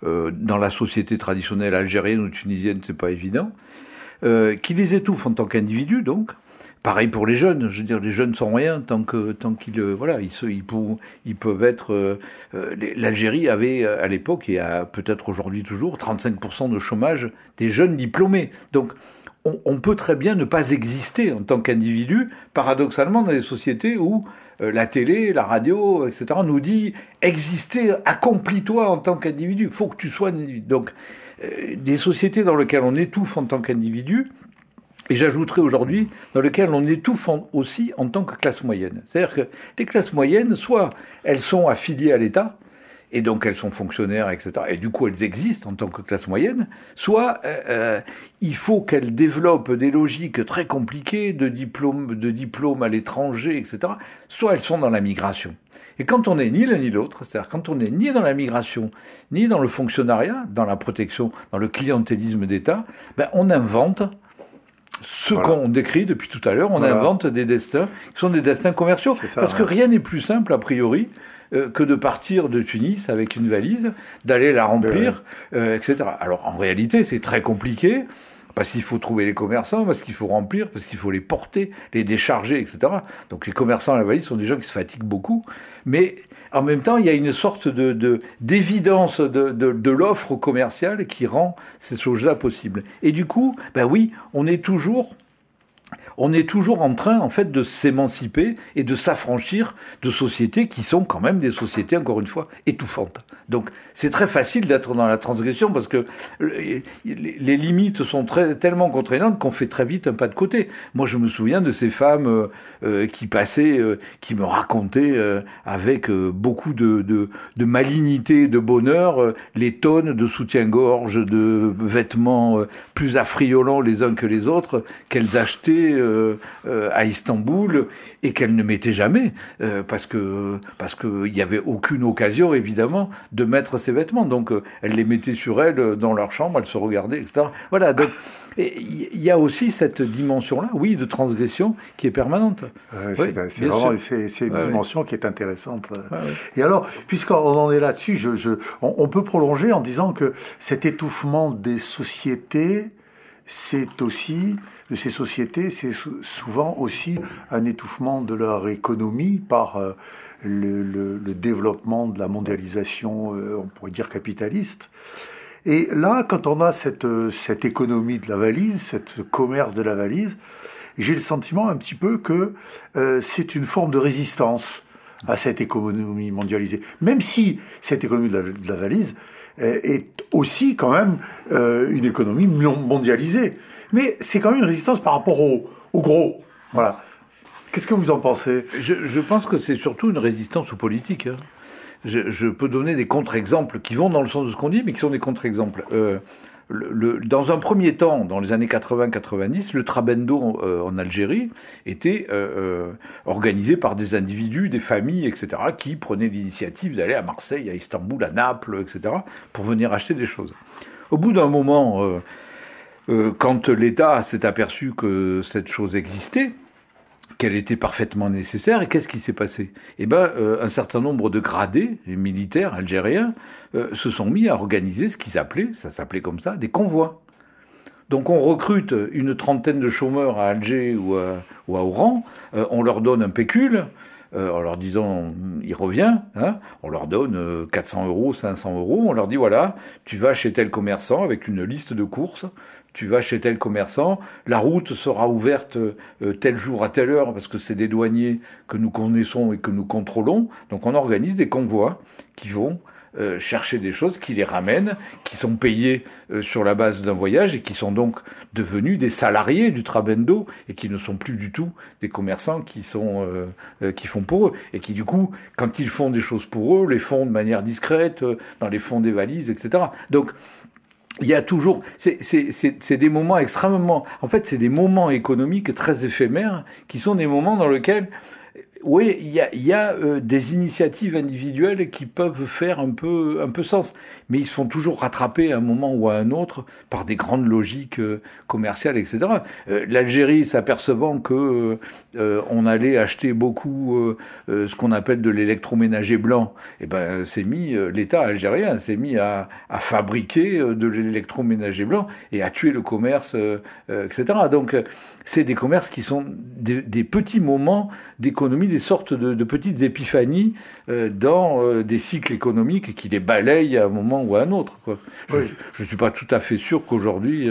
C: dans la société traditionnelle algérienne ou tunisienne, c'est pas évident, qui les étouffent en tant qu'individus, donc. Pareil pour les jeunes, je veux dire, les jeunes sont rien tant qu'ils voilà, ils peuvent être. L'Algérie avait à l'époque et a peut-être aujourd'hui toujours 35% de chômage des jeunes diplômés. Donc on peut très bien ne pas exister en tant qu'individu, paradoxalement dans des sociétés où la télé, la radio, etc. nous dit exister, accomplis-toi en tant qu'individu. Il faut que tu sois un individu. Donc des sociétés dans lesquelles on étouffe en tant qu'individu. Et j'ajouterai aujourd'hui, dans lequel on étouffe aussi en tant que classe moyenne. C'est-à-dire que les classes moyennes, soit elles sont affiliées à l'État, et donc elles sont fonctionnaires, etc., et du coup elles existent en tant que classe moyenne, soit il faut qu'elles développent des logiques très compliquées de diplômes à l'étranger, etc., soit elles sont dans la migration. Et quand on n'est ni l'un ni l'autre, c'est-à-dire quand on n'est ni dans la migration, ni dans le fonctionnariat, dans la protection, dans le clientélisme d'État, ben on invente ce qu'on décrit depuis tout à l'heure, on invente des destins qui sont des destins commerciaux. Parce que rien n'est plus simple, a priori, que de partir de Tunis avec une valise, d'aller la remplir, etc. Alors, en réalité, c'est très compliqué, parce qu'il faut trouver les commerçants, parce qu'il faut remplir, parce qu'il faut les porter, les décharger, etc. Donc, les commerçants à la valise sont des gens qui se fatiguent beaucoup. Mais en même temps, il y a une sorte d'évidence de l'offre commerciale qui rend ces choses-là possibles. Et du coup, ben oui, on est toujours en train, en fait, de s'émanciper et de s'affranchir de sociétés qui sont quand même des sociétés, encore une fois, étouffantes. Donc, c'est très facile d'être dans la transgression parce que les limites sont tellement contraignantes qu'on fait très vite un pas de côté. Moi, je me souviens de ces femmes qui passaient, qui me racontaient avec beaucoup de malignité, de bonheur, les tonnes de soutien-gorge, de vêtements plus affriolants les uns que les autres qu'elles achetaient à Istanbul et qu'elle ne mettait jamais parce que il y avait aucune occasion évidemment de mettre ces vêtements, donc elle les mettait sur elle dans leur chambre, elle se regardait, etc. Voilà, donc il y a aussi cette dimension-là, oui, de transgression qui est permanente.
A: C'est une dimension qui est intéressante. Et alors, puisqu'on en est là-dessus, on peut prolonger en disant que cet étouffement des sociétés, c'est souvent aussi un étouffement de leur économie par le développement de la mondialisation, on pourrait dire capitaliste. Et là, quand on a cette économie de la valise, ce commerce de la valise, j'ai le sentiment un petit peu que c'est une forme de résistance à cette économie mondialisée. Même si cette économie de la valise est aussi quand même une économie mondialisée. Mais c'est quand même une résistance par rapport au gros. Voilà. Qu'est-ce que vous en pensez ?
C: Je pense que c'est surtout une résistance aux politiques. Hein. Je peux donner des contre-exemples qui vont dans le sens de ce qu'on dit, mais qui sont des contre-exemples. Dans un premier temps, dans les années 80-90, le trabendo en Algérie était organisé par des individus, des familles, etc., qui prenaient l'initiative d'aller à Marseille, à Istanbul, à Naples, etc., pour venir acheter des choses. Au bout d'un moment, quand l'État s'est aperçu que cette chose existait, qu'elle était parfaitement nécessaire, et qu'est-ce qui s'est passé ? Eh ben, un certain nombre de gradés, les militaires algériens, se sont mis à organiser ce qu'ils appelaient, ça s'appelait comme ça, des convois. Donc on recrute une trentaine de chômeurs à Alger ou à Oran, on leur donne un pécule, en leur disant il revient, hein, on leur donne 400 €, 500 €, on leur dit voilà, tu vas chez tel commerçant avec une liste de courses, tu vas chez tel commerçant, la route sera ouverte tel jour à telle heure parce que c'est des douaniers que nous connaissons et que nous contrôlons, donc on organise des convois qui vont chercher des choses, qui les ramènent, qui sont payés sur la base d'un voyage et qui sont donc devenus des salariés du trabendo et qui ne sont plus du tout des commerçants qui font pour eux et qui du coup, quand ils font des choses pour eux, les font de manière discrète, dans les fonds des valises, etc. Donc il y a toujours, c'est des moments extrêmement, en fait c'est des moments économiques très éphémères qui sont des moments dans lesquels Oui, il y a des initiatives individuelles qui peuvent faire un peu sens, mais ils se font toujours rattraper à un moment ou à un autre par des grandes logiques commerciales, etc. L'Algérie, s'apercevant que on allait acheter beaucoup ce qu'on appelle de l'électroménager blanc, et ben l'État algérien s'est mis à fabriquer de l'électroménager blanc et à tuer le commerce, etc. Donc c'est des commerces qui sont des petits moments d'économie, des sortes de petites épiphanies dans des cycles économiques qui les balayent à un moment ou à un autre, quoi. Oui. Je ne suis pas tout à fait sûr qu'aujourd'hui,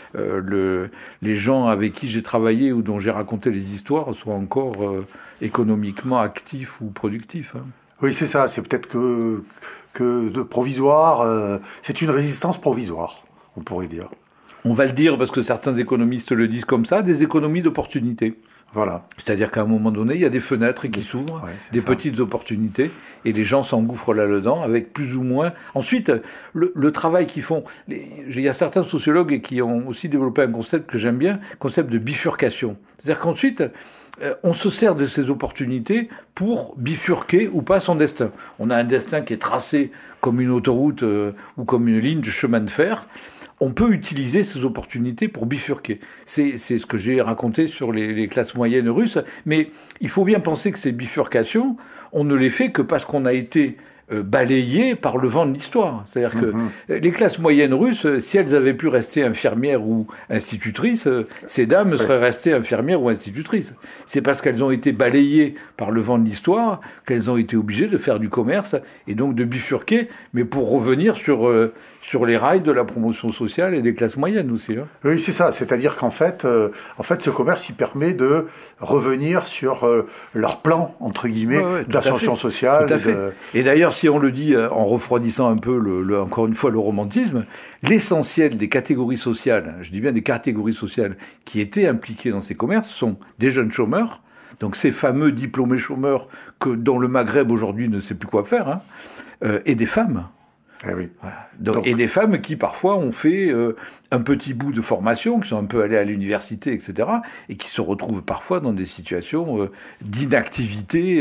C: les gens avec qui j'ai travaillé ou dont j'ai raconté les histoires soient encore économiquement actifs ou productifs. Hein.
A: Oui, c'est ça. C'est peut-être que de provisoire. C'est une résistance provisoire, on pourrait dire.
C: On va le dire parce que certains économistes le disent comme ça, des économies d'opportunités.
A: Voilà.
C: C'est-à-dire qu'à un moment donné, il y a des fenêtres qui s'ouvrent, des petites opportunités, et les gens s'engouffrent là-dedans avec plus ou moins... Ensuite, le travail qu'ils font... Il y a certains sociologues qui ont aussi développé un concept que j'aime bien, concept de bifurcation. C'est-à-dire qu'ensuite, on se sert de ces opportunités pour bifurquer ou pas son destin. On a un destin qui est tracé comme une autoroute ou comme une ligne de chemin de fer. On peut utiliser ces opportunités pour bifurquer. C'est ce que j'ai raconté sur les classes moyennes russes. Mais il faut bien penser que ces bifurcations, on ne les fait que parce qu'on a été balayé par le vent de l'histoire. C'est-à-dire que les classes moyennes russes, si elles avaient pu rester infirmières ou institutrices, ces dames seraient restées infirmières ou institutrices. C'est parce qu'elles ont été balayées par le vent de l'histoire qu'elles ont été obligées de faire du commerce et donc de bifurquer, mais pour revenir sur les rails de la promotion sociale et des classes moyennes aussi. Hein.
A: Oui, c'est ça. C'est-à-dire qu'en fait, ce commerce, il permet de revenir sur leur plan, entre guillemets, d'ascension sociale.
C: Tout à fait. Et d'ailleurs, si on le dit en refroidissant un peu, encore une fois, le romantisme, l'essentiel des catégories sociales, je dis bien des catégories sociales qui étaient impliquées dans ces commerces, sont des jeunes chômeurs, donc ces fameux diplômés chômeurs dont le Maghreb aujourd'hui ne sait plus quoi faire, hein, et des femmes.
A: Eh oui.
C: Voilà. Et des femmes qui parfois ont fait un petit bout de formation, qui sont un peu allées à l'université, etc., et qui se retrouvent parfois dans des situations d'inactivité,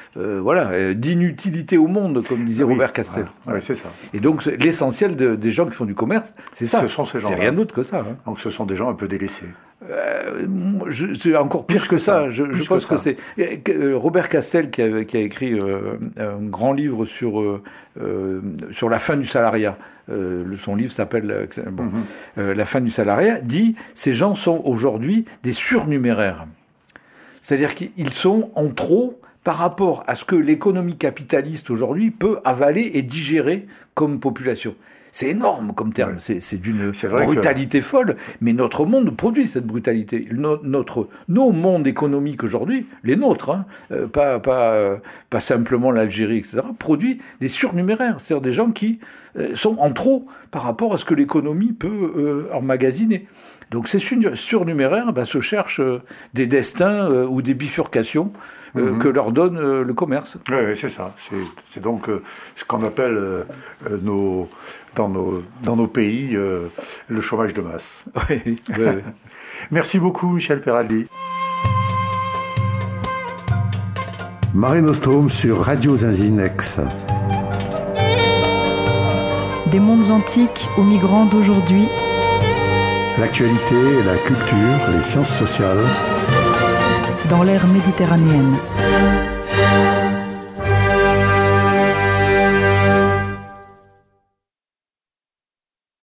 C: d'inutilité au monde, comme disait Robert Castel.
A: Voilà. Oui, c'est ça.
C: Et donc l'essentiel des gens qui font du commerce, c'est ça.
A: Ce sont ces gens-là.
C: C'est rien d'autre que ça. Hein.
A: Donc ce sont des gens un peu délaissés.
C: C'est encore pire que ça. Je pense que c'est Robert Castel qui a écrit un grand livre sur la fin du salariat. Son livre s'appelle La fin du salariat. Dit ces gens sont aujourd'hui des surnuméraires. C'est-à-dire qu'ils sont en trop par rapport à ce que l'économie capitaliste aujourd'hui peut avaler et digérer comme population. C'est énorme comme terme, c'est d'une brutalité folle, mais notre monde produit cette brutalité. Nos mondes économiques aujourd'hui, les nôtres, hein, pas simplement l'Algérie, etc., produit des surnuméraires, c'est-à-dire des gens qui sont en trop par rapport à ce que l'économie peut emmagasiner. Donc ces surnuméraires se cherchent des destins ou des bifurcations que leur donne le commerce.
A: Oui, c'est ça. C'est donc ce qu'on appelle dans nos pays le chômage de masse.
C: Oui.
A: Merci beaucoup, Michel Peraldi. Mare Nostrum sur Radio Zinzinex.
B: Des mondes antiques aux migrants d'aujourd'hui.
A: L'actualité, la culture, les sciences sociales.
B: Dans l'ère méditerranéenne.